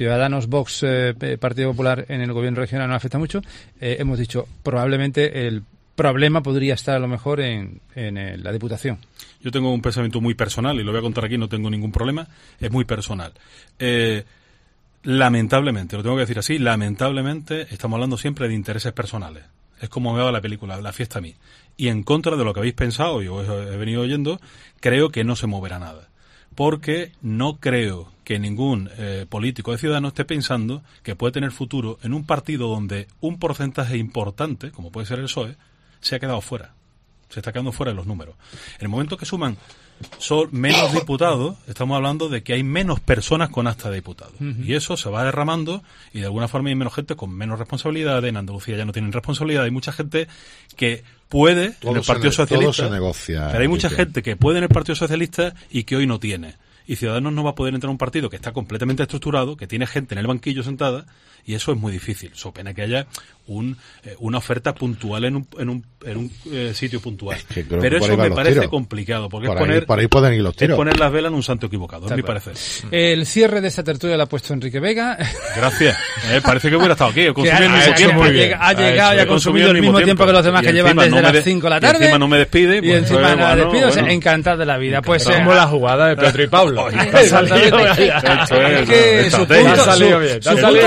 Ciudadanos-Vox-Partido Popular en el Gobierno regional no le afecta mucho. Eh, hemos dicho, probablemente el problema podría estar a lo mejor en, en eh, la Diputación. Yo tengo un pensamiento muy personal, y lo voy a contar aquí, no tengo ningún problema, es muy personal. Eh, lamentablemente, lo tengo que decir así, lamentablemente estamos hablando siempre de intereses personales. Es como me va la película, La fiesta a mí. Y en contra de lo que habéis pensado, y os he venido oyendo, creo que no se moverá nada. Porque no creo que ningún eh, político de Ciudadanos esté pensando que puede tener futuro en un partido donde un porcentaje importante, como puede ser el P S O E, se ha quedado fuera. Se está quedando fuera de los números. En el momento que suman son menos diputados, estamos hablando de que hay menos personas con acta de diputado. Ujú. Y eso se va derramando, y de alguna forma hay menos gente con menos responsabilidades. En Andalucía ya no tienen responsabilidad. Hay mucha gente que puede Todo en el se Partido ne- todo Socialista. se negocia, Pero hay mucha Enrique. gente que puede en el Partido Socialista y que hoy no tiene. Y Ciudadanos no va a poder entrar a un partido que está completamente estructurado, que tiene gente en el banquillo sentada, y eso es muy difícil. So pena que haya un, eh, una oferta puntual en un, en un, en un eh, sitio puntual. que creo Pero que por eso ahí van me los parece tiros. complicado, porque Por es ahí- poner, por ahí pueden ir los es tiros. poner las velas en un santo equivocado, Está es mi claro. parecer. El cierre de esta tertulia lo ha puesto Enrique Vega. Gracias. Eh, parece que hubiera estado aquí. He Que consumido ha, el mismo ha hecho tiempo. muy bien. ha llegado y He ha consumido el mismo tiempo que los demás Y que llevan encima desde no me las de- cinco de la y tarde. encima no me despide. Y pues, encima bueno, nada, bueno, despido. O sea, bueno. encantado de la vida. Pues Es eh, como la jugada de Pedro y Pablo. Exactamente. Esto es, Es que no, su estrategia. punto, Te ha salido su- bien, te su ha punto salido de bien. estrategia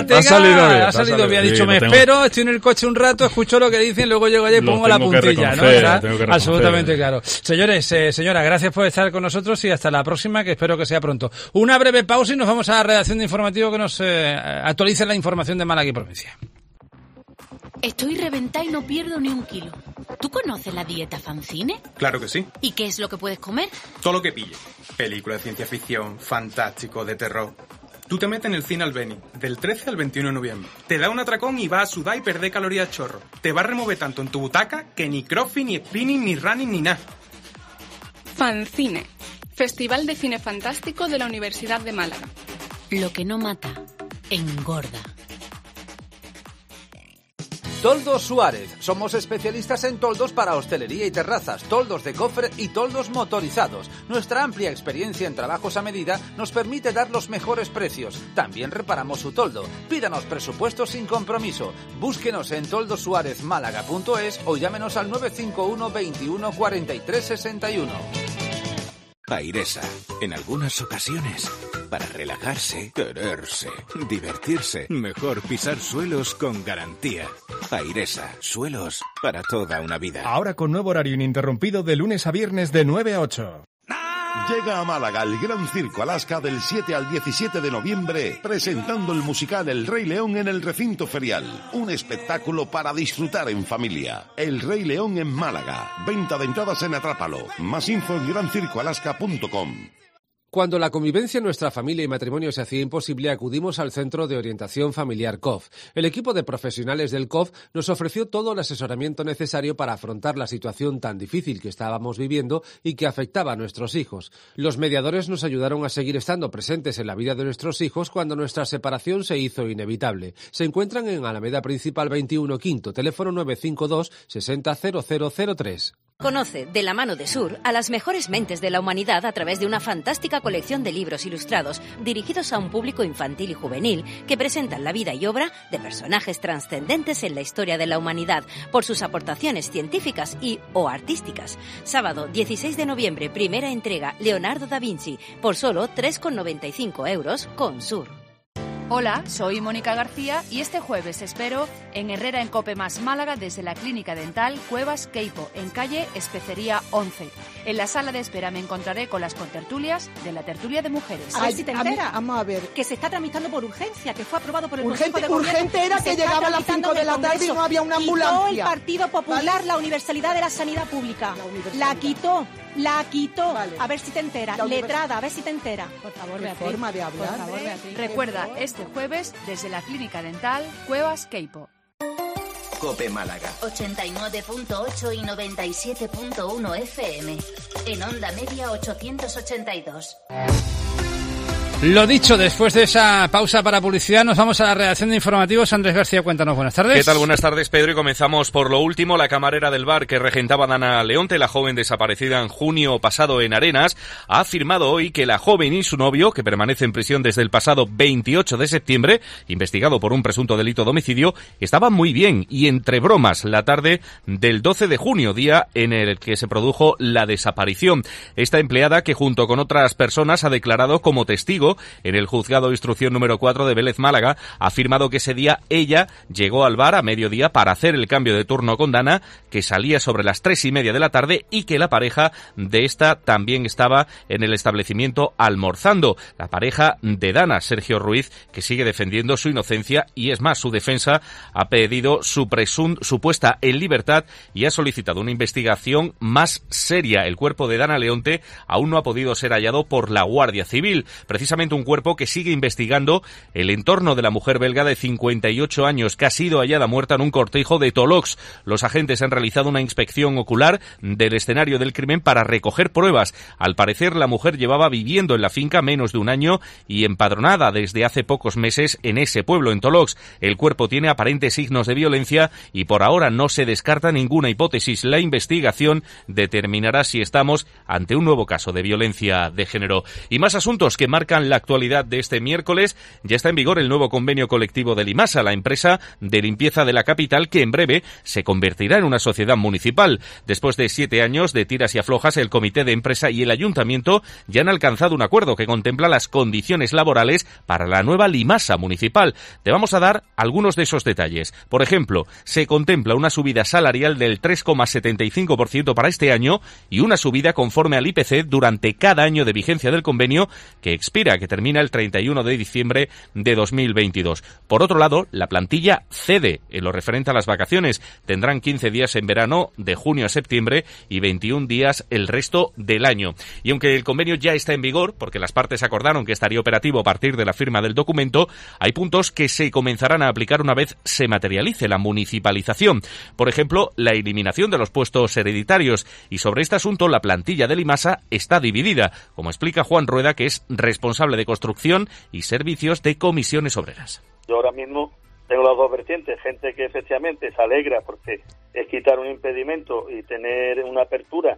Ortega. Ha salido bien. Ha salido bien. Ha dicho, Sí, me tengo... espero, estoy en el coche un rato, escucho lo que dicen, luego llego allá y lo pongo la puntilla, ¿no? Era absolutamente claro. Señores, eh, señora, gracias por estar con nosotros y hasta la próxima, que espero que sea pronto. Una breve pausa y nos vamos a la redacción de informativo que nos eh, actualice la información de Málaga y provincia. Estoy reventada y no pierdo ni un kilo. ¿Tú conoces la dieta Fancine? Claro que sí. ¿Y qué es lo que puedes comer? Todo lo que pille. Películas de ciencia ficción, fantástico, de terror. Tú te metes en el cine Albeni, del trece al veintiuno de noviembre. Te da un atracón y vas a sudar y perder calorías chorro. Te va a remover tanto en tu butaca que ni crossfit, ni spinning, ni running, ni nada. Fancine, Festival de Cine Fantástico de la Universidad de Málaga. Lo que no mata, engorda. Toldos Suárez. Somos especialistas en toldos para hostelería y terrazas, toldos de cofre y toldos motorizados. Nuestra amplia experiencia en trabajos a medida nos permite dar los mejores precios. También reparamos su toldo. Pídanos presupuesto sin compromiso. Búsquenos en toldosuárezmálaga punto es o llámenos al nueve cinco uno, veintiuno, cuarenta y tres, sesenta y uno. Airesa. En algunas ocasiones, para relajarse, quererse, divertirse, mejor pisar suelos con garantía. Airesa. Suelos para toda una vida. Ahora con nuevo horario ininterrumpido de lunes a viernes de nueve a ocho. Llega a Málaga el Gran Circo Alaska del siete al diecisiete de noviembre, presentando el musical El Rey León en el recinto ferial. Un espectáculo para disfrutar en familia. El Rey León en Málaga. Venta de entradas en Atrápalo. Más info en gran circo alaska punto com. Cuando la convivencia en nuestra familia y matrimonio se hacía imposible, acudimos al Centro de Orientación Familiar C O F. El equipo de profesionales del C O F nos ofreció todo el asesoramiento necesario para afrontar la situación tan difícil que estábamos viviendo y que afectaba a nuestros hijos. Los mediadores nos ayudaron a seguir estando presentes en la vida de nuestros hijos cuando nuestra separación se hizo inevitable. Se encuentran en Alameda Principal veintiuno Quinto, teléfono nueve cinco dos, sesenta, cero cero cero tres. Conoce, de la mano de Sur, a las mejores mentes de la humanidad a través de una fantástica colección de libros ilustrados dirigidos a un público infantil y juvenil que presentan la vida y obra de personajes trascendentes en la historia de la humanidad por sus aportaciones científicas y o artísticas. Sábado dieciséis de noviembre, primera entrega, Leonardo da Vinci, por solo tres con noventa y cinco euros con Sur. Hola, soy Mónica García y este jueves espero en Herrera en Cope Más Málaga desde la Clínica Dental Cuevas Queipo, en calle Especería once. En la sala de espera me encontraré con las contertulias de la tertulia de mujeres. A ver si te enteras. Vamos a ver. Que se está tramitando por urgencia, que fue aprobado por el Urgente, Consejo de Gobierno. urgente era que llegaba a las cinco de la tarde y no había una ambulancia. Quitó el Partido Popular ¿Vale? la Universalidad de la Sanidad Pública. La, la quitó. La quitó. Vale. A ver si te enteras. Letrada, a ver si te enteras. Por favor, Beatriz. Forma de hablar. Por favor, Beatriz. Recuerda, este jueves, desde la Clínica Dental Cuevas Queipo. Cope Málaga. ochenta y nueve punto ocho y noventa y siete punto uno F M. En onda media ochocientos ochenta y dos. Lo dicho, después de esa pausa para publicidad, nos vamos a la redacción de informativos. Andrés García, cuéntanos. Buenas tardes. ¿Qué tal? Buenas tardes, Pedro. Y comenzamos por lo último. La camarera del bar que regentaba Dana Leonte, la joven desaparecida en junio pasado en Arenas, ha afirmado hoy que la joven y su novio, que permanece en prisión desde el pasado veintiocho de septiembre, investigado por un presunto delito de homicidio, estaban muy bien y entre bromas la tarde del doce de junio, día en el que se produjo la desaparición. Esta empleada, que junto con otras personas ha declarado como testigo en el juzgado de instrucción número cuatro de Vélez Málaga, ha afirmado que ese día ella llegó al bar a mediodía para hacer el cambio de turno con Dana, que salía sobre las tres y media de la tarde, y que la pareja de esta también estaba en el establecimiento almorzando. La pareja de Dana, Sergio Ruiz, que sigue defendiendo su inocencia y es más, su defensa ha pedido su, presun- su puesta en libertad y ha solicitado una investigación más seria. El cuerpo de Dana Leonte aún no ha podido ser hallado por la Guardia Civil. Precisamente un cuerpo que sigue investigando el entorno de la mujer belga de cincuenta y ocho años que ha sido hallada muerta en un cortijo de Tolox. Los agentes han realizado una inspección ocular del escenario del crimen para recoger pruebas. Al parecer, la mujer llevaba viviendo en la finca menos de un año y empadronada desde hace pocos meses en ese pueblo, en Tolox. El cuerpo tiene aparentes signos de violencia y por ahora no se descarta ninguna hipótesis. La investigación determinará si estamos ante un nuevo caso de violencia de género. Y más asuntos que marcan la actualidad de este miércoles, ya está en vigor el nuevo convenio colectivo de Limasa, la empresa de limpieza de la capital, que en breve se convertirá en una sociedad municipal. Después de siete años de tiras y aflojas, el comité de empresa y el ayuntamiento ya han alcanzado un acuerdo que contempla las condiciones laborales para la nueva Limasa municipal. Te vamos a dar algunos de esos detalles. Por ejemplo, se contempla una subida salarial del tres coma setenta y cinco por ciento para este año y una subida conforme al I P C durante cada año de vigencia del convenio, que expira, que termina el treinta y uno de diciembre de dos mil veintidós. Por otro lado, la plantilla cede en lo referente a las vacaciones. Tendrán quince días en verano, de junio a septiembre, y veintiún días el resto del año. Y aunque el convenio ya está en vigor, porque las partes acordaron que estaría operativo a partir de la firma del documento, hay puntos que se comenzarán a aplicar una vez se materialice la municipalización. Por ejemplo, la eliminación de los puestos hereditarios. Y sobre este asunto, la plantilla de Limasa está dividida, como explica Juan Rueda, que es responsable de construcción y servicios de comisiones obreras. Yo ahora mismo tengo las dos vertientes, gente que efectivamente se alegra porque es quitar un impedimento y tener una apertura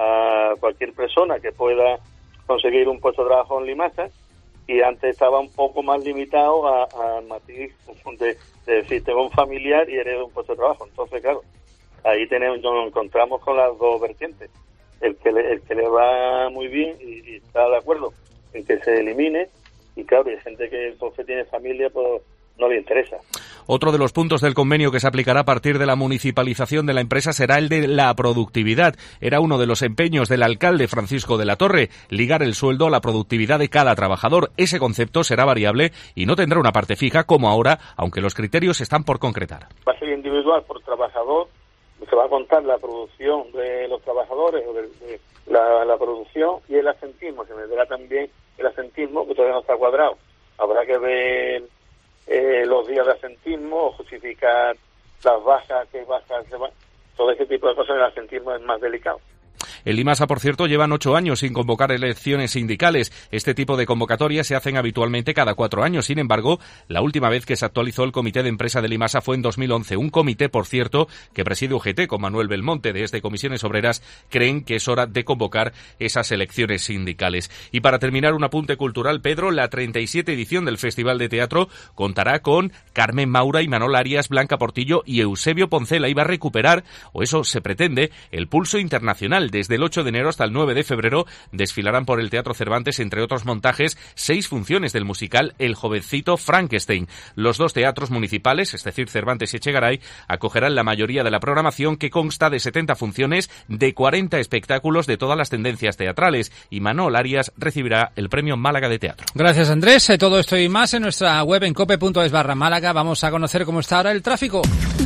a cualquier persona que pueda conseguir un puesto de trabajo en Limasa, y antes estaba un poco más limitado a, a matiz de, de decir, tengo un familiar y heredo un puesto de trabajo. Entonces, claro, ahí tenemos, nos encontramos con las dos vertientes. El que le, el que le va muy bien y, y está de acuerdo en que se elimine, y claro, hay gente que entonces tiene familia, pues no le interesa. Otro de los puntos del convenio que se aplicará a partir de la municipalización de la empresa será el de la productividad. Era uno de los empeños del alcalde Francisco de la Torre, ligar el sueldo a la productividad de cada trabajador. Ese concepto será variable y no tendrá una parte fija como ahora, aunque los criterios están por concretar. Va a ser individual por trabajador, se va a contar la producción de los trabajadores, o de, de la, la producción y el asentismo. Se meterá también el asentismo, que todavía no está cuadrado. Habrá que ver Eh, los días de asentismo, o justificar las bajas, que bajas se van, todo ese tipo de cosas. En el asentismo es más delicado. En Limasa, por cierto, llevan ocho años sin convocar elecciones sindicales. Este tipo de convocatorias se hacen habitualmente cada cuatro años. Sin embargo, la última vez que se actualizó el comité de empresa de Limasa fue en dos mil once. Un comité, por cierto, que preside U G T con Manuel Belmonte. Desde Comisiones Obreras creen que es hora de convocar esas elecciones sindicales. Y para terminar, un apunte cultural, Pedro, la treinta y siete edición del Festival de Teatro contará con Carmen Maura, Imanol Arias, Blanca Portillo y Eusebio Poncela. Y va a recuperar, o eso se pretende, el pulso internacional. Desde el ocho de enero hasta el nueve de febrero desfilarán por el Teatro Cervantes, entre otros montajes, seis funciones del musical El jovencito Frankenstein. Los dos teatros municipales, es decir, Cervantes y Echegaray, acogerán la mayoría de la programación, que consta de setenta funciones, de cuarenta espectáculos de todas las tendencias teatrales. Y Manol Arias recibirá el Premio Málaga de Teatro. Gracias, Andrés. Todo esto y más en nuestra web en cope punto es barra Málaga. Vamos a conocer cómo está ahora el tráfico.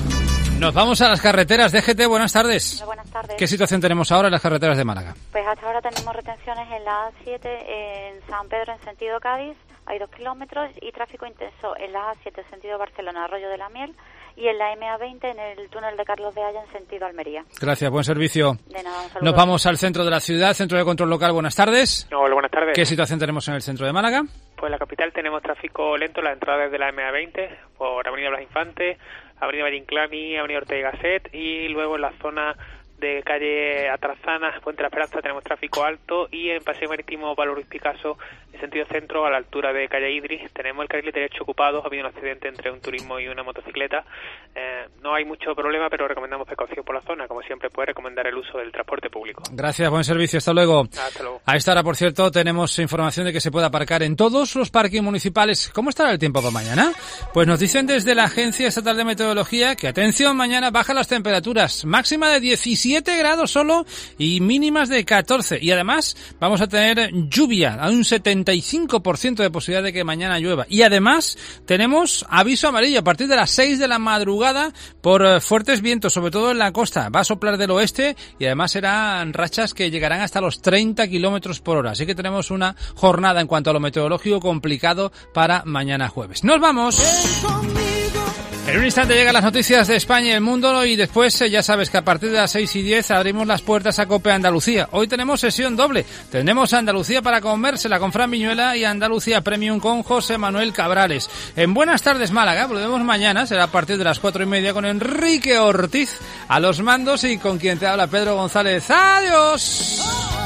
Nos vamos a las carreteras. D G T, buenas tardes. Hola, buenas tardes. ¿Qué situación tenemos ahora en las carreteras de Málaga? Pues hasta ahora tenemos retenciones en la A siete en San Pedro en sentido Cádiz, hay dos kilómetros, y tráfico intenso en la A siete en sentido Barcelona, Arroyo de la Miel, y en la M A veinte en el túnel de Carlos de Haya en sentido Almería. Gracias, buen servicio. De nada, un saludo. Nos vamos al centro de la ciudad, centro de control local, buenas tardes. Hola, buenas tardes. ¿Qué situación tenemos en el centro de Málaga? Pues en la capital tenemos tráfico lento en la entrada desde la M A veinte por Avenida Blas Infante, Avenida Valle Inclán, Avenida Ortega y Gasset, y luego en la zona de calle Atrazana, Puente de la Esperanza, tenemos tráfico alto, y en Paseo Marítimo Pablo Ruiz Picasso, en sentido centro, a la altura de calle Idris, tenemos el carril derecho ocupado. Ha habido un accidente entre un turismo y una motocicleta. Eh, no hay mucho problema, pero recomendamos precaución por la zona. Como siempre, puede recomendar el uso del transporte público. Gracias, buen servicio, hasta luego. Hasta luego. A esta hora, por cierto, tenemos información de que se puede aparcar en todos los parques municipales. ¿Cómo estará el tiempo para mañana? Pues nos dicen desde la Agencia Estatal de Meteorología que, atención, mañana bajan las temperaturas, máxima de diecisiete grados solo y mínimas de catorce. Y además vamos a tener lluvia, a un setenta y cinco por ciento de posibilidad de que mañana llueva. Y además tenemos aviso amarillo a partir de las seis de la madrugada por fuertes vientos, sobre todo en la costa. Va a soplar del oeste y además serán rachas que llegarán hasta los treinta kilómetros por hora. Así que tenemos una jornada en cuanto a lo meteorológico complicado para mañana jueves. ¡Nos vamos! En un instante llegan las noticias de España y el mundo, y después ya sabes que a partir de las seis y diez abrimos las puertas a COPE Andalucía. Hoy tenemos sesión doble. Tenemos Andalucía para comérsela con Fran Viñuela y Andalucía Premium con José Manuel Cabrales. En Buenas Tardes Málaga, volvemos mañana, será a partir de las cuatro y media con Enrique Ortiz a los mandos y con quien te habla Pedro González. ¡Adiós!